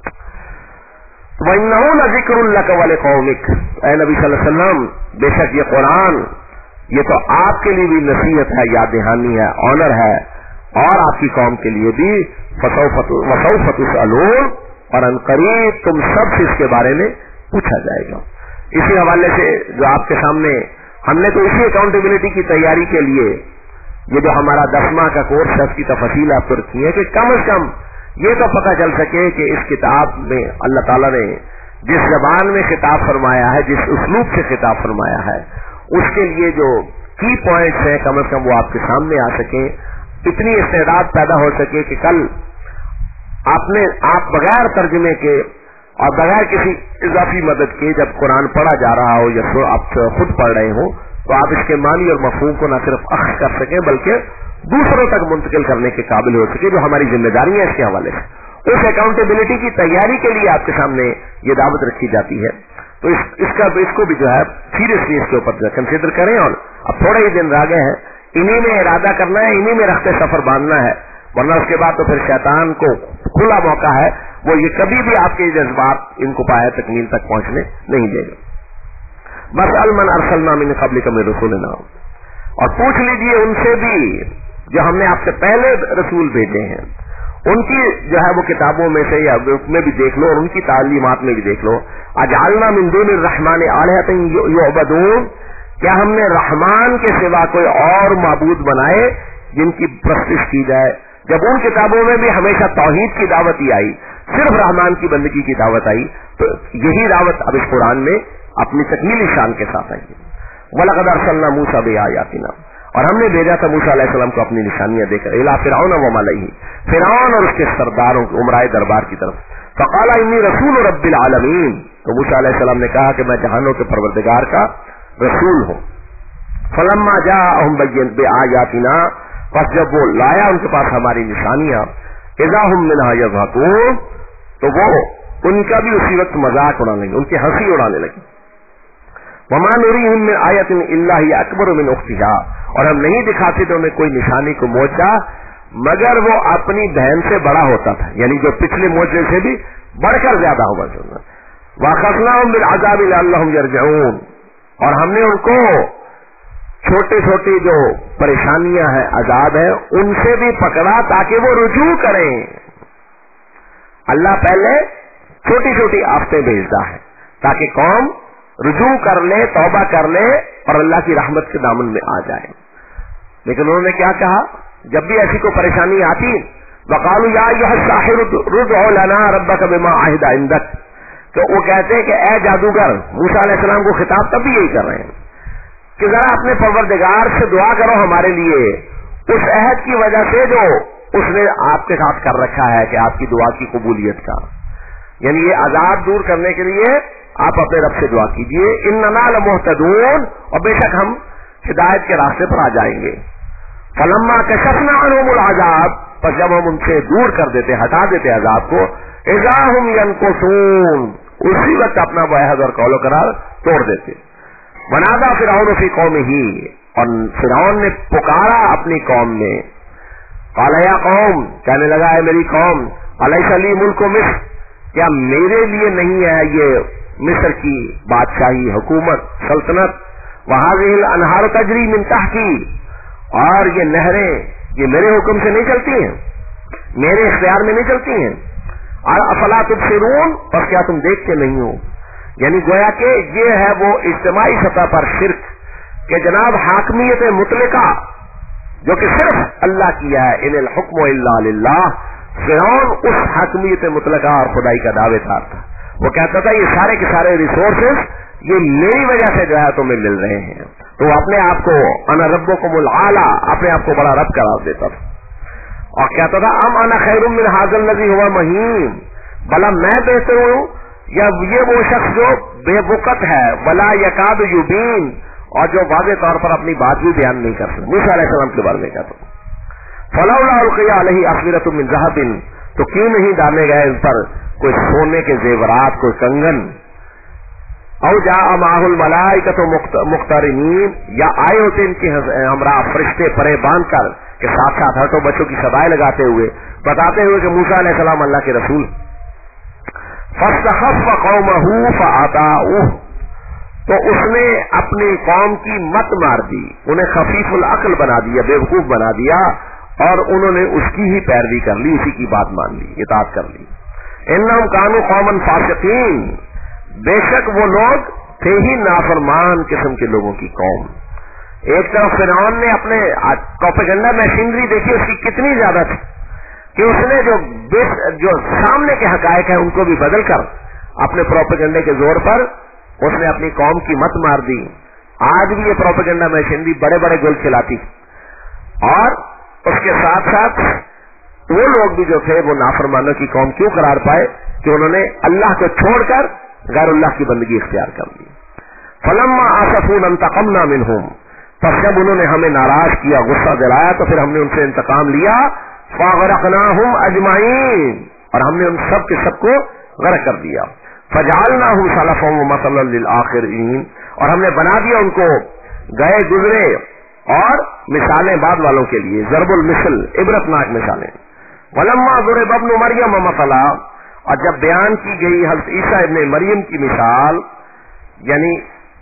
वइन्नहु लज़िक्रुन लक व लिक़ौमिक, ऐ नबी सल्लल्लाहु अलैहि वसल्लम, बेशक ये कुरान ये तो आपके लिए भी नसीहत है, याद दहानी है, ऑनर है, और आपकी कौम के लिए भी। वसौफ़ तुसअलून, और अनकरीब तुम सब से इसके बारे में पूछा जाएगा। इसी हवाले से जो आपके सामने हमने तो इसी अकाउंटेबिलिटी की तैयारी के लिए ये जो हमारा दसवां का कोर्स है उसकी तफसील आपको रखी है कि कम से कम ये तो पता चल सके कि इस किताब में अल्लाह ताला ने जिस जबान में खिताब फरमाया है, जिस उसलूब से खिताब फरमाया है, उसके लिए जो की पॉइंट्स है कम से कम वो आपके सामने आ सके, इतनी इस्तेदाद पैदा हो सके कि कल आपने आप बगैर तर्जमे के और बगैर किसी इजाफी मदद के जब कुरान पढ़ा जा रहा हो या तो आप खुद पढ़ रहे हो तो आप इसके मानी और मफहूम को न सिर्फ अख्ज़ कर सके बल्कि दूसरों तक मुंतकिल करने के काबिल हो सके, जो हमारी जिम्मेदारी है इसके हवाले से। उस अकाउंटेबिलिटी की तैयारी के लिए आपके सामने ये दावत रखी जाती है। तो इस, इसका इसको भी जो है सीरियसली इसके ऊपर कंसिडर करें, और अब थोड़े ही दिन रह गए हैं, इन्हीं में इरादा करना है, इन्हीं में रखते सफर बांधना है, वरना उसके बाद तो फिर शैतान को खुला मौका है, वो ये कभी भी आपके जज्बात इनको पाया तकमील तक पहुंचने नहीं देगा। बस अलमन अरसलना मिन क़ब्लिका मिन रसूलिना, और पूछ लीजिए उनसे भी जो हमने आपसे पहले रसूल भेजे हैं, उनकी जो है वो किताबों में से या उसमें भी देख लो और उनकी तालीमात में भी देख लो। अजअलना मिन दूनिर रहमानि आलिहतन युअबदून, क्या हमने रहमान के सिवा कोई और माबूद बनाए जिनकी प्रस्तिश की जाए? जब उन किताबों में भी हमेशा तौहीद की दावत ही आई, सिर्फ रहमान की बंदगी की दावत आई, तो यही दावत अब इस कुरान में अपनी तकमीली शान के साथ आई। वलक़द अरसलना मूसा बिआयातिना, और हमने भेजा था मूसा अलैहिस्सलाम को अपनी निशानियां देकर, इला फिरऔन व मलइही, फिरऔन और उसके सरदारों उमराए दरबार की तरफ। फ़क़ाला इन्नी रसूल रब्बिल आलमीन, तो मूसा अलैहिस्सलाम ने कहा कि मैं जहानों के परवरदिगार का रसूल हूं। फलम्मा जाअहुम बिआयातिना, बस जब वो लाया उनके पास हमारी निशानियां, इज़ा हुम मिनहा यज़हकून, तो वो उनका भी उसी वक्त मजाक उड़ाने लगे, उनकी हंसी उड़ाने लगे। वमा नुरीहिम मिन आयतिन इल्ला हिय अकबर मिन उख्तिहा, और हम नहीं दिखाते थे उन्हें कोई निशानी को मोजा मगर वो अपनी बहन से बड़ा होता था, यानी जो पिछले मोजे से भी बढ़कर ज्यादा होगा। वाखज़नाहुम बिल अज़ाबि लअल्लहुम यरजिऊन, اور ہم نے ان کو چھوٹی چھوٹی جو پریشانیاں ہیں، عذاب ہے، ان سے بھی پکڑا تاکہ وہ رجوع کریں. اللہ پہلے چھوٹی چھوٹی آفتیں بھیجتا ہے تاکہ قوم رجوع کر لے، توبہ کر لے اور اللہ کی رحمت کے دامن میں آ جائے. لیکن انہوں نے کیا کہا جب بھی ایسی کوئی پریشانی آتی، وقالوا یا ایھا الساحر ادع لنا ربک بما عہد عندک، تو وہ کہتے ہیں کہ اے جادوگر، موسیٰ علیہ السلام کو خطاب تب بھی یہی کر رہے ہیں کہ ذرا اپنے پروردگار سے دعا کرو ہمارے لیے، اس عہد کی وجہ سے جو اس نے آپ کے ساتھ کر رکھا ہے کہ آپ کی دعا کی قبولیت کا، یعنی یہ عذاب دور کرنے کے لیے آپ اپنے رب سے دعا کیجیے. اننا لمہتدون، اور بے شک ہم ہدایت کے راستے پر آ جائیں گے. فلما کشفنا عنہم العذاب، پس جب ہم ان سے دور کر دیتے، ہٹا دیتے عذاب کو، اذا ہم ینکثون، اسی وقت اپنا وہ عہد اور قول و قرار توڑ دیتے. ونادى فرعون فی قومہ، اور فرعون نے پکارا اپنی قوم میں، قال یا قوم، کہنے لگا ہے میری قوم، الیس لی ملک مصر، کیا میرے لیے نہیں ہے یہ مصر کی بادشاہی، حکومت، سلطنت، وہذہ الانہار تجری من تحتی، اور یہ نہریں یہ میرے حکم سے نہیں چلتی ہیں، میرے اختیار میں نہیں چلتی ہیں. اور افلا تبصرون، پس کیا تم دیکھتے نہیں ہو؟ یعنی گویا کہ یہ ہے وہ اجتماعی سطح پر شرک کہ جناب حاکمیت مطلقہ جو کہ صرف اللہ کیا ہے، ان الحکم الا للہ. فرعون اس حاکمیت مطلقہ اور خدائی کا دعوے دار تھا. وہ کہتا تھا یہ سارے کے سارے ریسورسز یہ میری وجہ سے جو ہے تمہیں مل رہے ہیں. تو وہ اپنے آپ کو انا ربکم الاعلی، اپنے آپ کو بڑا رب قرار دیتا تھا اور کہتا تھا ام انا خیر من ھذا الذی ھوا مہین، بلا میں بہتر ہوں یا یہ وہ شخص جو بے وقت ہے، ولا یکاد یبین، اور جو واضح طور پر اپنی بات بھی بیان نہیں کر سکتا. موسیٰ علیہ السلام کے بارے میں کہتا ہوں فلولا القی علیہ اسورۃ من ذھب، تو کیوں نہیں ڈالے گئے ان پر کوئی سونے کے زیورات، کوئی کنگن، او جاء معہ الملائکۃ مقترنین، یا آئے ہوتے ان کے ہمراہ فرشتے پرے باندھ کر کہ ساتھ ساتھ ہرٹوں بچوں کی سدائے لگاتے ہوئے بتاتے ہوئے کہ موسیٰ علیہ السلام اللہ کے رسول. فاستخف قومہ فاطاعوہ، تو اس نے اپنی قوم کی مت مار دی، انہیں خفیف العقل بنا دیا، بیوقوف بنا دیا، اور انہوں نے اس کی ہی پیروی کر لی، اسی کی بات مان لی، اطاعت کر لی. انہم کانوا قوما فاسقین، بے شک وہ لوگ تھے ہی نافرمان قسم کے لوگوں کی قوم. ایک طرف فرعون نے اپنے پروپیگنڈا مشینری دیکھی اس کی کتنی زیادہ تھی کہ اس نے جو جو سامنے کے حقائق ہیں ان کو بھی بدل کر اپنے پروپیگنڈے کے زور پر اس نے اپنی قوم کی مت مار دی. آج بھی یہ پروپیگنڈا مشینری بڑے بڑے گول کھلاتی، اور اس کے ساتھ ساتھ وہ لوگ بھی جو تھے وہ نافرمانوں کی قوم کیوں قرار پائے کہ انہوں نے اللہ کو چھوڑ کر غیر اللہ کی بندگی اختیار کر لی. فلما آسفونا انتقمنا منہم، پس جب انہوں نے ہمیں ناراض کیا، غصہ دلایا، تو پھر ہم نے ان سے انتقام لیا. فاغرقناہم اجمعین، اور ہم نے ان سب کے سب کو غرق کر دیا. فجعلناہم سلفا ومثلا للآخرین، اور ہم نے بنا دیا ان کو گئے گزرے اور مثالیں بعد والوں کے لیے، ضرب المثل، عبرتناک مثالیں. ولما ضرب ابن مریم مثلا، اور جب بیان کی گئی حضرت عیسیٰ ابن مریم کی مثال، یعنی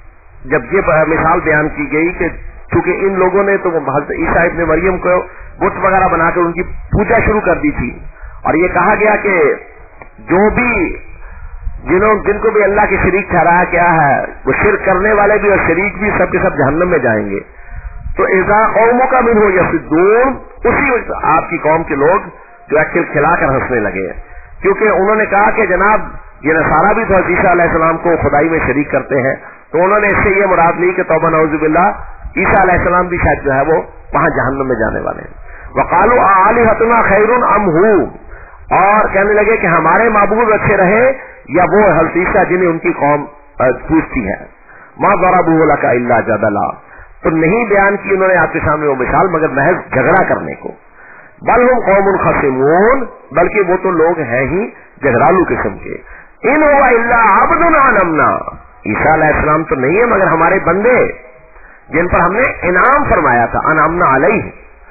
جب یہ مثال بیان کی گئی کہ چونکہ ان لوگوں نے تو حضرت عیسیٰ ابن مریم کو بت وغیرہ بنا کر ان کی پوجا شروع کر دی تھی، اور یہ کہا گیا کہ جو بھی جنہوں جن کو بھی اللہ کے شریک ٹھہرایا کیا ہے وہ شرک کرنے والے بھی اور شریک بھی سب کے سب جہنم میں جائیں گے. تو اذا قوموں کا من ہو یصدون، اسی وقت آپ کی قوم کے لوگ جو ہے کھل کھلا کر ہنسنے لگے، کیونکہ انہوں نے کہا کہ جناب یہ نصارہ بھی تو عیسیٰ علیہ السلام کو خدائی میں شریک کرتے ہیں. تو انہوں نے اس سے یہ مراد لی کہ توبہ نعوذ باللہ، عیسیٰ علیہ السلام بھی شاید جو ہے وہ وہاں جہنم میں جانے والے ہیں. وقالوا آلہتنا خیر ام ہو، اور کہنے لگے کہ ہمارے معبود اچھے رہے یا وہ حضرت عیسیٰ جنہیں ان کی قوم پوچھتی ہے. ما ضربوہ لک الا جدلا، تو نہیں بیان کی انہوں نے آپ کے سامنے وہ مثال مگر محض جھگڑا کرنے کو. بل ہم قوم خصمون، بلکہ وہ تو لوگ ہیں ہی جھگڑالو قسم کے. ان هو الا عبد انعمنا، عیسیٰ علیہ السلام تو نہیں ہے مگر ہمارے بندے جن پر ہم نے انعام فرمایا تھا، انعمنا علیہ.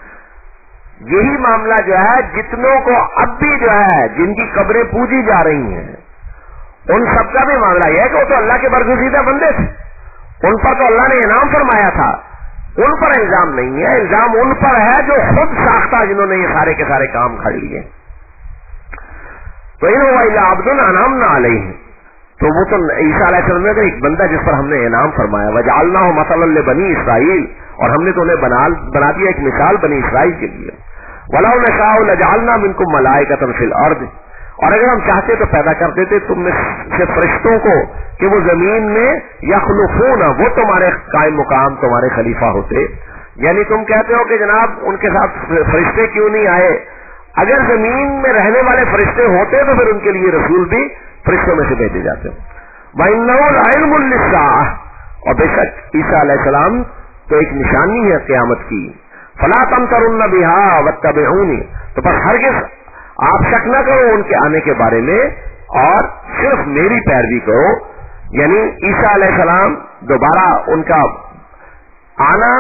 یہی معاملہ جو ہے جتنوں کو اب بھی جو ہے جن کی قبریں پوجی جا رہی ہیں ان سب کا بھی معاملہ یہ ہے کہ وہ تو اللہ کے برگزیدہ بندے تھے، ان پر تو اللہ نے انعام فرمایا تھا، ان پر الزام نہیں ہے، الزام ان پر ہے جو خود ساختہ جنہوں نے یہ سارے کے سارے کام کر لیے. تو ان عبد انعمنا علیہ، تو وہ تو عیسیٰ علیہ السلام نے تو ایک بندہ جس پر ہم نے انعام فرمایا. وجعلناہ مثلا لبنی اسرائیل، اور ہم نے تو انہیں بنا بنا دیا ایک مثال بنی اسرائیل کے لیے. ولو نشاء لجعلنا منکم ملائکۃ فی الارض، اور اگر ہم چاہتے تو پیدا کر دیتے تم میں سے فرشتوں کو کہ وہ زمین میں یخلفون، وہ تمہارے قائم مقام تمہارے خلیفہ ہوتے. یعنی تم کہتے ہو کہ جناب ان کے ساتھ فرشتے کیوں نہیں آئے؟ اگر زمین میں رہنے والے فرشتے ہوتے تو پھر ان کے لیے رسول بھی فرشتوں میں سے بھیجے جاتے. وَإِنَّهُ لَعِلْمٌ لِّلسَّاعَةِ، اور بے شک عیسیٰ علیہ السلام تو ایک نشانی ہے قیامت کی. فَلَا تَمْتَرُنَّ بِهَا وَاتَّبِعُونِ، تو بس ہرگز آپ شک نہ کرو ان کے آنے کے بارے میں اور صرف میری پیروی کرو. یعنی عیسیٰ علیہ السلام دوبارہ ان کا آنا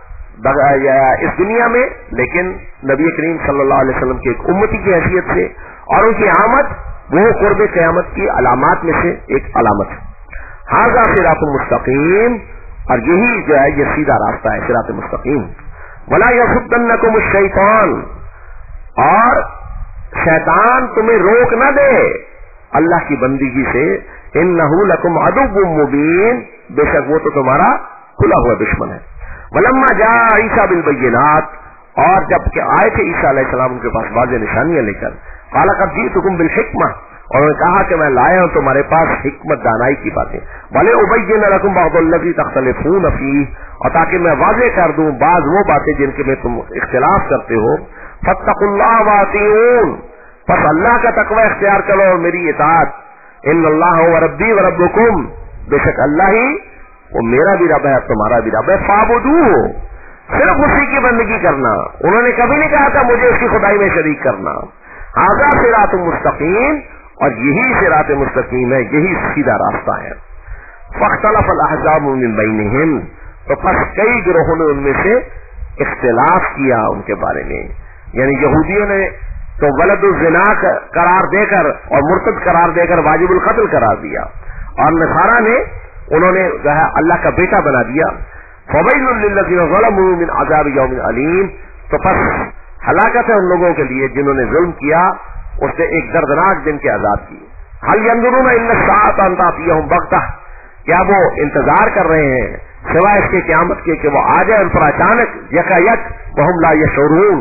اس دنیا میں، لیکن نبی کریم صلی اللہ علیہ وسلم کی ایک امتی کی حیثیت سے، اور ان کی آمد وہ قرب قیامت کی علامات میں سے ایک علامت ہے. ھذا صراط مستقیم، اور یہی جو ہے یہ سیدھا راستہ ہے، صراط مستقیم. ولا یصدنکم الشیطان، اور شیطان تمہیں روک نہ دے اللہ کی بندگی سے. انہ لکم عدو مبین، بے شک وہ تو تمہارا کھلا ہوا دشمن ہے. ولما جاء عیسیٰ بالبینات، اور جب کہ آئے تھے عیسیٰ علیہ السلام ان کے پاس واضح نشانیاں لے کر، قال قد جئتکم بالحکمہ، اور انہوں نے کہا کہ میں لایا ہوں تمہارے پاس حکمت دانائی کی باتیں. ولأبین لکم بعض الذی تختلفون فیہ، اور تاکہ میں واضح کر دوں بعض وہ باتیں جن کے میں تم اختلاف کرتے ہو. فاتقوا اللہ واطیعون، پس اللہ کا تقوی اختیار کرو اور میری اطاعت. ان اللہ هو ربی وربکم، بے شک اللہ ہی وہ میرا بھی رب ہے تمہارا بھی رب ہے. فاعبدوہ، صرف اسی کی بندگی کرنا. انہوں نے کبھی نہیں کہا تھا مجھے اس کی خدائی میں شریک کرنا. ھذا صراط مستقیم، اور یہی صراط مستقیم ہے، یہی سیدھا راستہ ہے. فاختلف الاحزاب من بینہم، تو پس کئی گروہوں نے ان میں سے اختلاف کیا ان کے بارے میں. یعنی یہودیوں نے تو ولد الزنا قرار دے کر اور مرتد قرار دے کر واجب القتل قرار دیا، اور نصارہ نے انہوں نے جو ہے اللہ کا بیٹا بنا دیا. فویل للذین ظلموا من عذاب یوم علیم، تو پس ہلاکت ہے ان لوگوں کے لیے جنہوں نے ظلم کیا اس سے ایک دردناک دن کے عذاب کی. هل ينظرون الا الساعة ان تأتيهم بغتة، کیا وہ انتظار کر رہے ہیں سوائے اس کے قیامت کے کہ وہ آ جائے ان پر اچانک یکا یک، وهم لا يشعرون،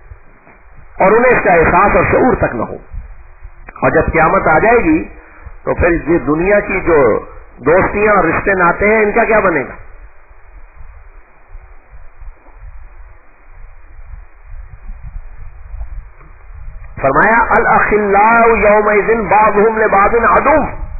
اور انہیں اس کا احساس اور شعور تک نہ ہو. اور جب قیامت آ جائے گی تو پھر یہ دنیا کی جو دوستیاں اور رشتے ناتے ہیں ان کا کیا بنے گا؟ فرمایا الاخلاء یومئذ بعضهم لبعض عدو،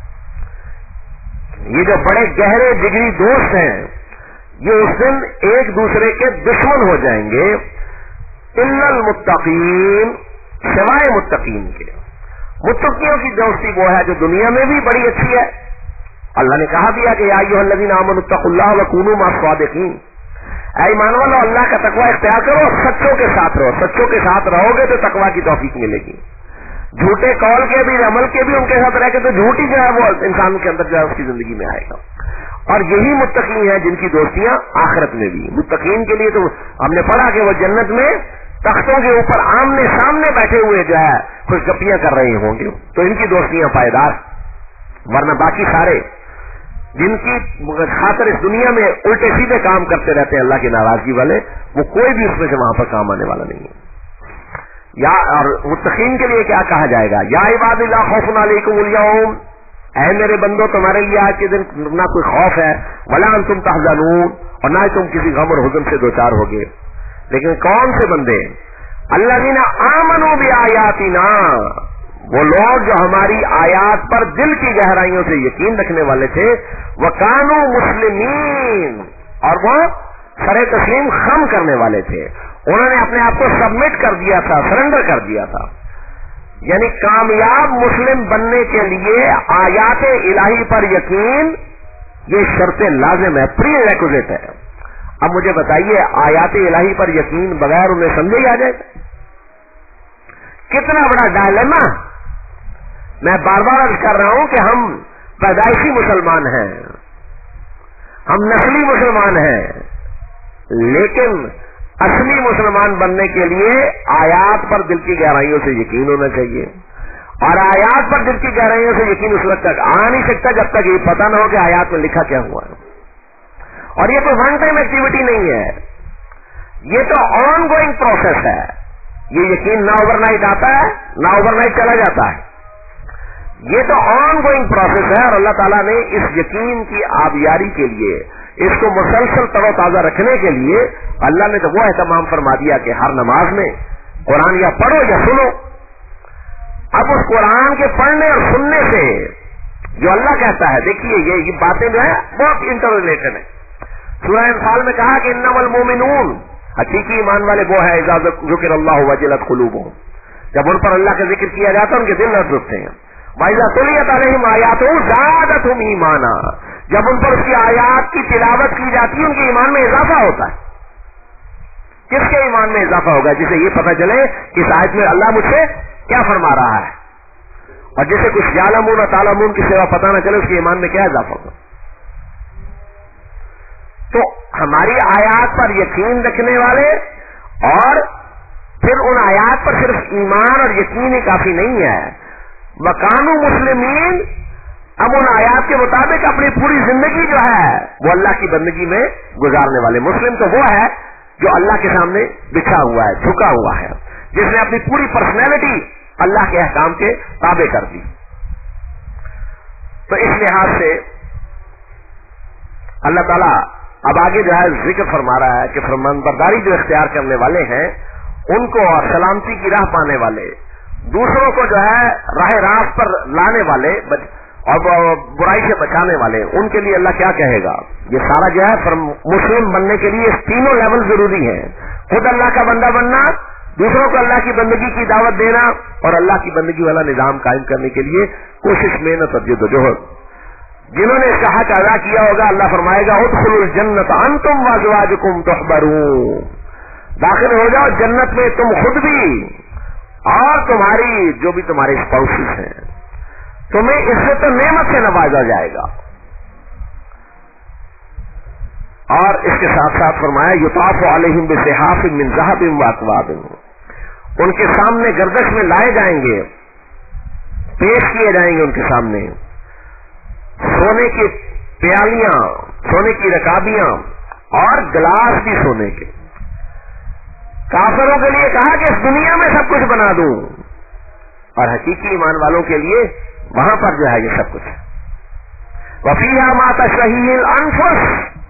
یہ جو بڑے گہرے جگری دوست ہیں یہ اس دن ایک دوسرے کے دشمن ہو جائیں گے. الا المتقین، سوائے متقین کے. متقیوں کی دوستی وہ ہے جو دنیا میں بھی بڑی اچھی ہے. اللہ نے کہا دیا کہ یا ایھا الذین آمنوا اتقوا اللہ وکونوا مع الصادقین، اے ایمان والو اللہ کا تقوی اختیار کرو، سچوں کے ساتھ رہو. سچوں کے ساتھ رہو گے تو تقوی کی توفیق ملے گی. جھوٹے قول کے بھی عمل کے بھی ان کے ساتھ رہ کے تو جھوٹ ہی جو ہے وہ انسان کے اندر جو ہے اس کی زندگی میں آئے گا. اور یہی متقین ہیں جن کی دوستیاں آخرت میں بھی. متقین کے لیے تو ہم نے پڑھا کہ وہ جنت میں تختوں کے اوپر آمنے سامنے بیٹھے ہوئے جو ہے خوش گپیاں کر رہے ہوں گے، تو ان کی دوستیاں پائیدار. ورنہ باقی سارے جن کی خاطر اس دنیا میں الٹے سیدھے کام کرتے رہتے ہیں اللہ کی ناراضگی والے، وہ کوئی بھی اس میں سے وہاں پر کام آنے والا نہیں ہے. یا اور متقین کے لیے کیا کہا جائے گا؟ یا عباد لا خوف علیکم اليوم، اے میرے بندو تمہارے لیے آج کے دن نہ کوئی خوف ہے، ولا انتم تحزنون، اور نہ تم کسی غم اور حزن سے دوچار ہوگے. لیکن کون سے بندے؟ الذین آمنوا بآیاتنا، وہ لوگ جو ہماری آیات پر دل کی گہرائیوں سے یقین رکھنے والے تھے. وکانوا مسلمین، اور وہ سر تسلیم خم کرنے والے تھے. انہوں نے اپنے آپ کو سبمٹ کر دیا تھا، سرنڈر کر دیا تھا. یعنی کامیاب مسلم بننے کے لیے آیات الہی پر یقین یہ شرط لازم ہے، پری ریکوزٹ ہے. اب مجھے بتائیے آیات الہی پر یقین بغیر انہیں سمجھے ہی آ جائے گا؟ کتنا بڑا ڈائلیما. میں بار بار عرض کر رہا ہوں کہ ہم پیدائشی مسلمان ہیں، ہم نسلی مسلمان ہیں، لیکن اصلی مسلمان بننے کے لیے آیات پر دل کی گہرائیوں سے یقین ہونا چاہیے، اور آیات پر دل کی گہرائیوں سے یقین اس وقت تک آ نہیں سکتا جب تک یہ پتہ نہ ہو کہ آیات میں لکھا کیا ہوا ہے. اور یہ تو ون ٹائم ایکٹیویٹی نہیں ہے، یہ تو آن گوئنگ پروسیس ہے. یہ یقین نہ اوور نائٹ آتا ہے نہ اوور نائٹ چلا جاتا ہے، یہ تو آن گوئنگ پروسیس ہے. اور اللہ تعالیٰ نے اس یقین کی آبیاری کے لیے، اس کو مسلسل تر و تازہ رکھنے کے لیے اللہ نے تو وہ اہتمام فرما دیا کہ ہر نماز میں قرآن یا پڑھو یا سنو. اب اس قرآن کے پڑھنے اور سننے سے جو اللہ کہتا ہے، دیکھیے یہ باتیں جو ہے بہت انٹر ریلیٹڈ ہیں. سورہ انفال میں کہا کہ انما المؤمنون، حقیقی ایمان والے وہ ہے اذا ذکر اللہ وجلت قلوبهم، جب ان پر اللہ کا ذکر کیا جاتا ہے ان کے دل لرز اٹھتے ہیں. وَإِذَا تُلِيَتْ عَلَيْهِمْ آيَاتُهُ زَادَتْهُمْ ایمانا، جب ان پر اس کی آیات کی تلاوت کی جاتی ہے ان کے ایمان میں اضافہ ہوتا ہے. کس کے ایمان میں اضافہ ہوگا؟ جسے یہ پتہ چلے کہ اس آیت میں اللہ مجھ سے کیا فرما رہا ہے، اور جسے کچھ یعلمون تعلمون کی سوا پتہ نہ چلے اس کے ایمان میں کیا اضافہ ہوگا. تو ہماری آیات پر یقین رکھنے والے، اور پھر ان آیات پر صرف ایمان اور یقین ہی کافی نہیں ہے، وَكَانُوا مُسْلِمِينَ، اب ان آیات کے مطابق اپنی پوری زندگی جو ہے وہ اللہ کی بندگی میں گزارنے والے. مسلم تو وہ ہے جو اللہ کے سامنے بچھا ہوا ہے، جھکا ہوا ہے، جس نے اپنی پوری پرسنالٹی اللہ کے احکام کے تابع کر دی. تو اس لحاظ سے اللہ تعالیٰ اب آگے جو ہے ذکر فرما رہا ہے کہ فرمانبرداری جو اختیار کرنے والے ہیں ان کو، اور سلامتی کی راہ پانے والے، دوسروں کو جو ہے راہ راست پر لانے والے اور برائی سے بچانے والے، ان کے لیے اللہ کیا کہے گا. یہ سارا جو ہے مسلم بننے کے لیے اس تینوں لیول ضروری ہیں: خود اللہ کا بندہ بننا، دوسروں کو اللہ کی بندگی کی دعوت دینا، اور اللہ کی بندگی والا نظام قائم کرنے کے لیے کوشش، محنت اور جدوجہد. جنہوں نے اس کا حق ادا کیا ہوگا اللہ فرمائے گا ادخلوا الجنت انتم وازواجکم تحبرون، داخل ہو جاؤ جنت میں تم خود بھی اور تمہاری جو بھی تمہارے اسپاؤسز ہیں، تمہیں عزت و نعمت سے نوازا جائے گا. اور اس کے ساتھ ساتھ فرمایا یطاف علیہم بصحاف من ذهب واکواب، ان کے سامنے گردش میں لائے جائیں گے، پیش کیے جائیں گے ان کے سامنے سونے کی پیالیاں، سونے کی رکابیاں اور گلاس بھی سونے کے. کافروں کے لیے کہا کہ اس دنیا میں سب کچھ بنا دوں، اور حقیقی ایمان والوں کے لیے وہاں پر جو ہے یہ سب کچھ. وفیہا ما تشتہی الانفس،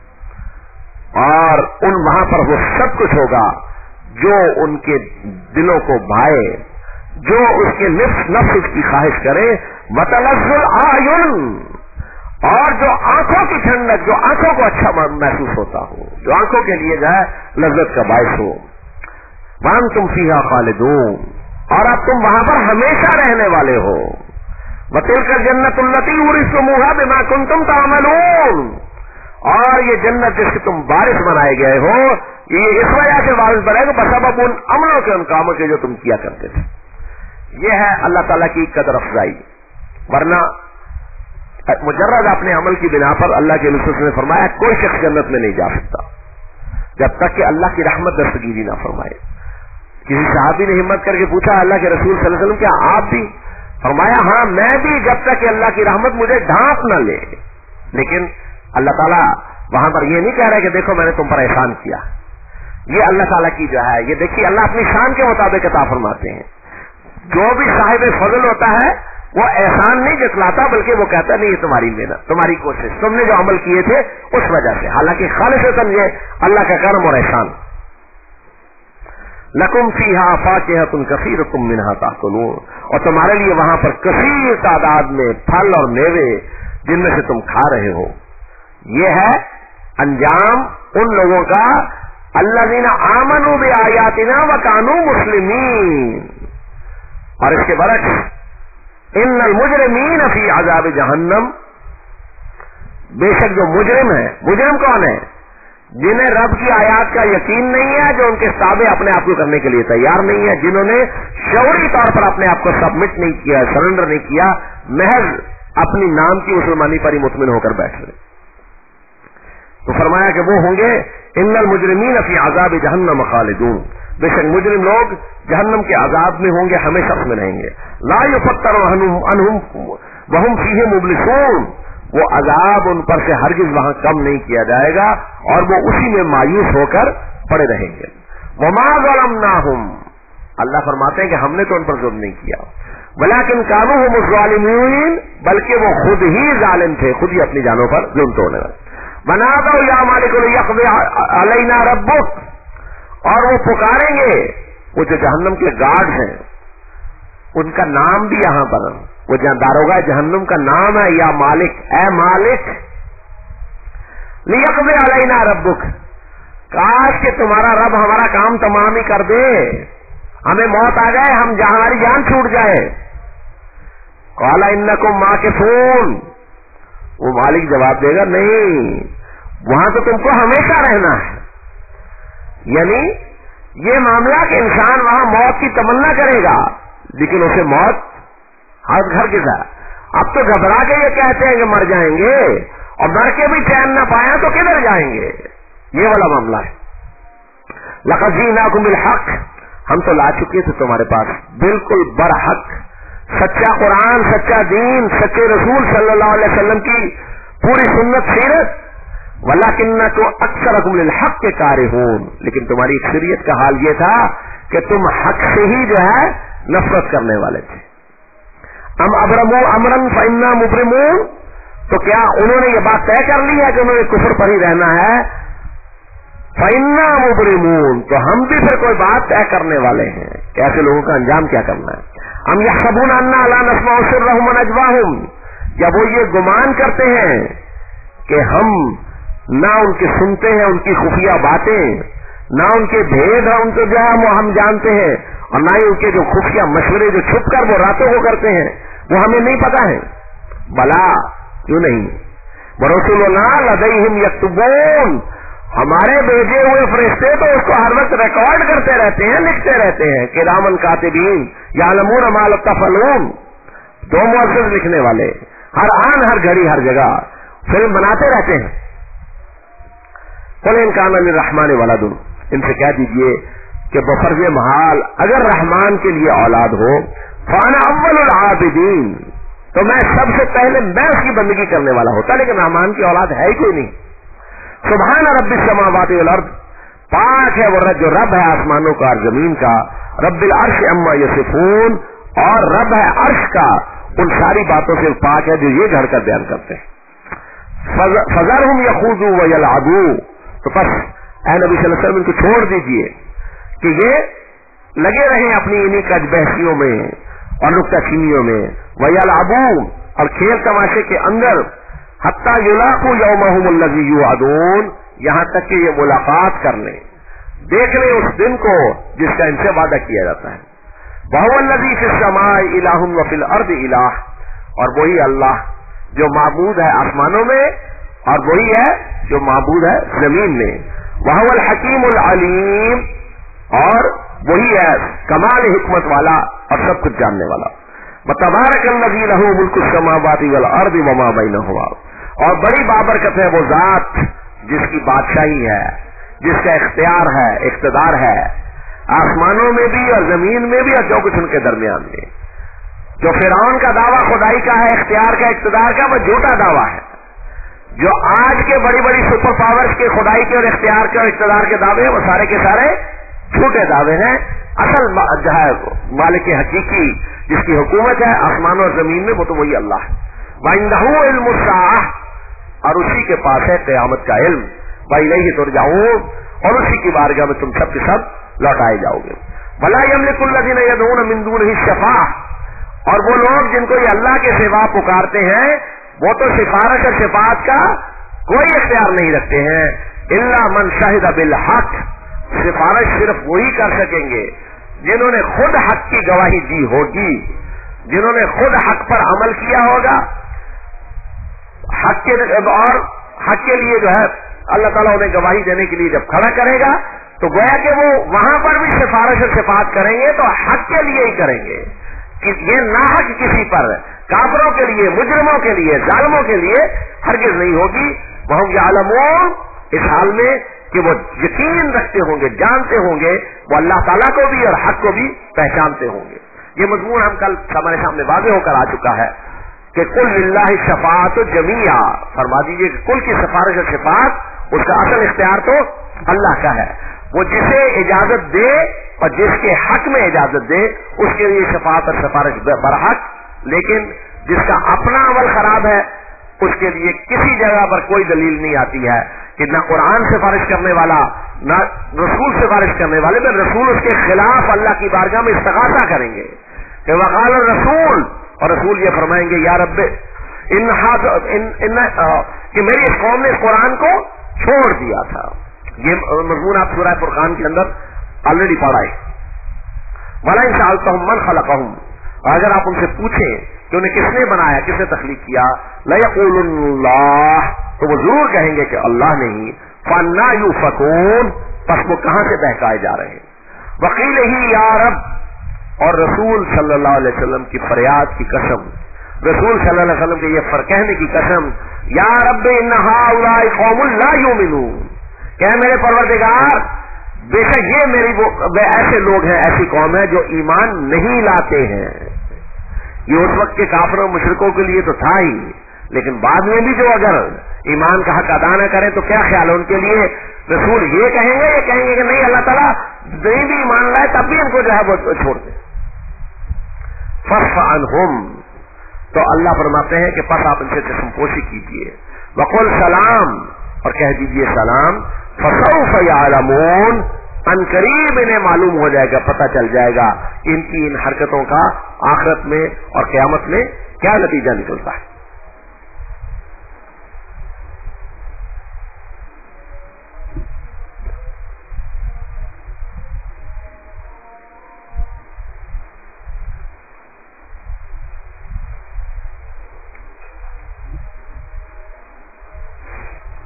اور ان وہاں پر وہ سب کچھ ہوگا جو ان کے دلوں کو بھائے، جو اس کے نفس نفس اس کی خواہش کرے. وتلذ الاعین، اور جو آنکھوں کی ٹھنڈک، جو آنکھوں کو اچھا محسوس ہوتا ہو، جو آنکھوں کے لیے جو ہے لذت کا باعث ہو. وانتم فیہا خالدون، اور اب تم وہاں پر ہمیشہ رہنے والے ہو. وتلک الجنۃ التی اورثتموها بما کنتم تعملون، اور یہ جنت جس کے تم وارث بنائے گئے ہو، یہ اس وجہ سے وارث بنے گا بسبب ان عملوں کے، ان کاموں کے جو تم کیا کرتے تھے. یہ ہے اللہ تعالیٰ کی قدر افزائی. ورنہ مجرد اپنے عمل کی بنا پر اللہ کے رسول نے فرمایا کوئی شخص جنت میں نہیں جا سکتا جب تک کہ اللہ کی رحمت دستگیری نہ فرمائے. کسی صحابی نے ہمت کر کے پوچھا اللہ کے رسول صلی اللہ علیہ وسلم کیا آپ بھی؟ فرمایا ہاں میں بھی، جب تک کہ اللہ کی رحمت مجھے ڈھانپ نہ لے. لیکن اللہ تعالیٰ وہاں پر یہ نہیں کہہ رہا کہ دیکھو میں نے تم پر احسان کیا. یہ اللہ تعالیٰ کی جو ہے، یہ دیکھیے اللہ اپنی شان کے مطابق عطا فرماتے ہیں. جو بھی صاحب فضل ہوتا ہے وہ احسان نہیں جتلاتا، بلکہ وہ کہتا نہیں یہ تمہاری محنت، تمہاری کوشش، تم نے جو عمل کیے تھے اس وجہ سے، حالانکہ خالصتاً یہ اللہ کا کرم اور احسان. لکم فیہا فاکہۃ کثیرۃ منہا تاکلون، اور تمہارے لیے وہاں پر کثیر تعداد میں پھل اور میوے جن میں سے تم کھا رہے ہو. یہ ہے انجام ان لوگوں کا الذین آمنوا بآیاتنا وکانوا مسلمین. اور اس کے برعکس ان المجرمین فی عذاب جہنم، بے شک جو مجرم ہے، مجرم کون ہے؟ جنہیں رب کی آیات کا یقین نہیں ہے، جو ان کے تابع اپنے آپ کو کرنے کے لیے تیار نہیں ہے، جنہوں نے شعوری طور پر اپنے آپ کو سبمٹ نہیں کیا، سرنڈر نہیں کیا، محض اپنی نام کی مسلمانی پر ہی مطمئن ہو کر بیٹھ رہے. تو فرمایا کہ وہ ہوں گے ان المجرمین فی عذاب جہنم خالدون، بے شک مجرم لوگ جہنم کے عذاب میں ہوں گے، ہمیشہ اس میں رہیں گے. لا یفتر عنہم وہم فیہ مبلسون، وہ عذاب ان پر سے ہرگز وہاں کم نہیں کیا جائے گا اور وہ اسی میں مایوس ہو کر پڑے رہیں گے. وما ظلمناہم، اللہ فرماتے ہیں کہ ہم نے تو ان پر ظلم نہیں کیا، ولیکن کانوا ھم الظالمین، بلکہ وہ خود ہی ظالم تھے، خود ہی اپنی جانوں پر ظلم توڑنے والے. بنادوا یا مالک لیقضی علینا ربک، اور وہ پکاریں گے، وہ جو جہنم کے گارڈ ہیں ان کا نام بھی یہاں پر، وہ جہاں داروغہ جہنم کا نام ہے یا مالک، اے مالک لیقضی علینا ربک، کاش کہ تمہارا رب ہمارا کام تمام ہی کر دے، ہمیں موت آ جائے، ہم جہاں ہماری جان چھوٹ جائے. قال انکم ماکثون، وہ مالک جواب دے گا نہیں، وہاں تو تم کو ہمیشہ رہنا ہے. یعنی یہ معاملہ کہ انسان وہاں موت کی تمنا کرے گا لیکن اسے موت ہر گھر کے ساتھ، اب تو گھبرا کے یہ کہتے ہیں کہ مر جائیں گے اور مر کے بھی چین نہ پایا تو کدھر جائیں گے، یہ والا معاملہ ہے. لقد جئناکم بالحق، ہم تو لا چکے تھے تمہارے پاس بالکل برحق، سچا قرآن، سچا دین، سچے رسول صلی اللہ علیہ وسلم کی پوری سنت سیرت. وَلَكِنَّكُمْ أَكْثَرَكُمْ لِلْحَقِّ كَارِهُونَ، لیکن تمہاری اکثریت کا حال یہ تھا کہ تم حق سے ہی جو ہے نفرت کرنے والے تھے. ام ابرموا امرا فإنا مبرمون، تو کیا انہوں نے یہ بات طے کر لی ہے کہ انہوں نے کفر پر ہی رہنا ہے؟ فإنا مبرمون، تو ہم بھی پھر کوئی بات طے کرنے والے ہیں کہ ایسے لوگوں کا انجام کیا کرنا ہے. ام یحسبون انا لا نسمع سرهم ونجواهم، یا وہ یہ گمان کرتے ہیں کہ ہم نہ ان کے سنتے ہیں ان کی خفیہ باتیں، نہ ان کے بھید ہے ان کو جو ہے وہ ہم جانتے ہیں، اور نہ ہی ان کے جو خفیہ مشورے جو چھپ کر وہ راتوں کو کرتے ہیں وہ ہمیں نہیں پتا ہے. بلا، کیوں نہیں، ورسولنا لدیہم یکتبون، ہمارے بھیجے ہوئے فرشتے تو اس کو ہر وقت ریکارڈ کرتے رہتے ہیں، لکھتے رہتے ہیں. کرامن کاتبین یعلمون ما تفعلون، دو معزز لکھنے والے ہر آن ہر گھڑی ہر جگہ فلم بناتے رہتے ہیں. قل ان کان للرحمن ولد، ان سے کہہ دیجئے کہ بفرض محال اگر رحمان کے لیے اولاد ہو، فانا اول العابدین، تو میں سب سے پہلے میں اس کی بندگی کرنے والا ہوتا، لیکن رحمان کی اولاد ہے ہی کوئی نہیں. سبحان رب السماوات والارض، پاک ہے وہ جو رب ہے آسمانوں کا اور زمین کا، رب العرش عما یصفون، اور رب ہے عرش کا ان ساری باتوں سے پاک ہے جو یہ گھڑ کر بیان کرتے ہیں. فذرهم یخوضوا ویلعبوا، تو بس اے نبی صلی اللہ علیہ وسلم ان کو چھوڑ دیجئے کہ یہ لگے رہیں اپنی انہی کج بحثیوں میں اور نکتہ چینیوں میں، ویلعبوا، اور کھیل تماشے کے اندر، حتی یلاقوا یومہم الذی یوعدون، یہاں تک کہ یہ ملاقات کر لیں، دیکھ لیں اس دن کو جس کا ان سے وعدہ کیا جاتا ہے. وہو الذی فی السماء الہ وفی الارض الہ، اور وہی اللہ جو معبود ہے آسمانوں میں اور وہی ہے جو معبود ہے زمین میں. وہو الحکیم العلیم، اور وہی ہے کمال حکمت والا اور سب کچھ جاننے والا. وتبارک الذی لہ ملک السماوات والارض وما بینہما، اور بڑی بابرکت ہے وہ ذات جس کی بادشاہی ہے، جس کا اختیار ہے، اقتدار ہے آسمانوں میں بھی اور زمین میں بھی اور جو کچھ ان کے درمیان میں. جو فرعون کا دعویٰ خدائی کا ہے، اختیار کا، اقتدار کا، وہ جھوٹا دعویٰ ہے. جو آج کے بڑی بڑی سپر پاورز کے خدائی کے اور اختیار کے اور اقتدار کے دعوے ہیں وہ سارے کے سارے جھوٹے دعوے ہیں. اصل جو ہے مالک حقیقی جس کی حکومت ہے آسمانوں اور زمین میں وہ تو وہی اللہ ہے. وَعِندَهُ عِلْمُ السَّاعَةِ، اور اسی کے پاس ہے قیامت کا علم. وَإِلَيْهِ تُرْجَعُونَ، اور اسی کی بارگاہ میں تم سب کے سب لوٹائے جاؤ گے. وَلَا يَمْلِكُ الَّذِينَ يَدْعُونَ مِن دُونِهِ الشَّفَاعَةَ، اور وہ لوگ جن کو یہ اللہ کے سوا پکارتے ہیں وہ تو سفارش اور شفاعت کا کوئی اختیار نہیں رکھتے ہیں. الا من شہد بالحق، سفارش صرف وہی کر سکیں گے جنہوں نے خود حق کی گواہی دی ہوگی، جنہوں نے خود حق پر عمل کیا ہوگا. حق کے اور حق کے لیے جو ہے اللہ تعالیٰ انہیں گواہی دینے کے لیے جب کھڑا کرے گا تو گویا کہ وہ وہاں پر بھی سفارش اور شفاعت کریں گے تو حق کے لیے ہی کریں گے. یہ ناحق کسی پر، کافروں کے لیے، مجرموں کے لیے، ظالموں کے لیے ہرگز نہیں ہوگی. وہم یعلمون، اس حال میں کہ وہ یقین رکھتے ہوں گے، جانتے ہوں گے وہ اللہ تعالیٰ کو بھی اور حق کو بھی پہچانتے ہوں گے. یہ مضمون ہم کل ہمارے سامنے واضح ہو کر آ چکا ہے کہ کل للہ شفاعت جمیعا، فرما دیجیے کہ کل کی سفارش اور شفاعت اس کا اصل اختیار تو اللہ کا ہے. وہ جسے اجازت دے اور جس کے حق میں اجازت دے اس کے لیے شفاعت اور سفارش برحق، لیکن جس کا اپنا عمل خراب ہے اس کے لیے کسی جگہ پر کوئی دلیل نہیں آتی ہے کہ نہ قرآن سفارش کرنے والا نہ رسول سفارش کرنے والے، بل رسول اس کے خلاف اللہ کی بارگاہ میں استغاثہ کریں گے کہ وقال الرسول، اور رسول یہ فرمائیں گے یا رب ان, ان, ان کہ میری اس قوم نے اس قرآن کو چھوڑ دیا تھا. یہ مضمون آپ سورہ فرقان کے اندر آلریڈی پڑھا ہے. وَلَا إِن سَأَلْتَهُم مَّنْ خَلَقَهُم، اگر آپ ان سے پوچھیں کہ انہیں کس نے بنایا، کس نے تخلیق کیا، لَيَقُولُنَّ اللَّهُ، تو وہ ضرور کہیں گے کہ اللہ نے ہی. فَأَنَّىٰ يُؤْفَكُونَ، پس وہ کہاں سے بہکائے جا رہے ہیں. وَقِيلَ هِ يَا رَبِّ، اور رسول صلی اللہ علیہ وسلم کی فریاد کی قسم، رسول صلی اللہ علیہ وسلم کے یہ کہنے کی قسم، یا رب ان ہؤلاء قوم لا یؤمنون، کہ میرے پروردگار بے شک یہ میری وہ ایسے لوگ ہیں، ایسی قوم ہے جو ایمان نہیں لاتے ہیں. یہ اس وقت کے کافروں مشرکوں کے لیے تو تھا ہی، لیکن بعد میں بھی جو اگر ایمان کا حق ادا نہ کریں تو کیا خیال ہے ان کے لیے. رسول یہ کہیں گے یہ کہیں گے کہ نہیں اللہ تعالیٰ نہیں بھی ایمان لائے تب بھی ان کو جو ہے وہ چھوڑ دیں. فَاعْفُ عَنْهُمْ، تو اللہ فرماتے ہیں کہ پس آپ ان سے قسم پوشی کیجیے. وَقُلْ سلام، اور کہہ دیجیے سلام. فَسَوْفَ يَعْلَمُونَ، ان قریب انہیں معلوم ہو جائے گا، پتہ چل جائے گا ان کی ان حرکتوں کا آخرت میں اور قیامت میں کیا نتیجہ نکلتا ہے.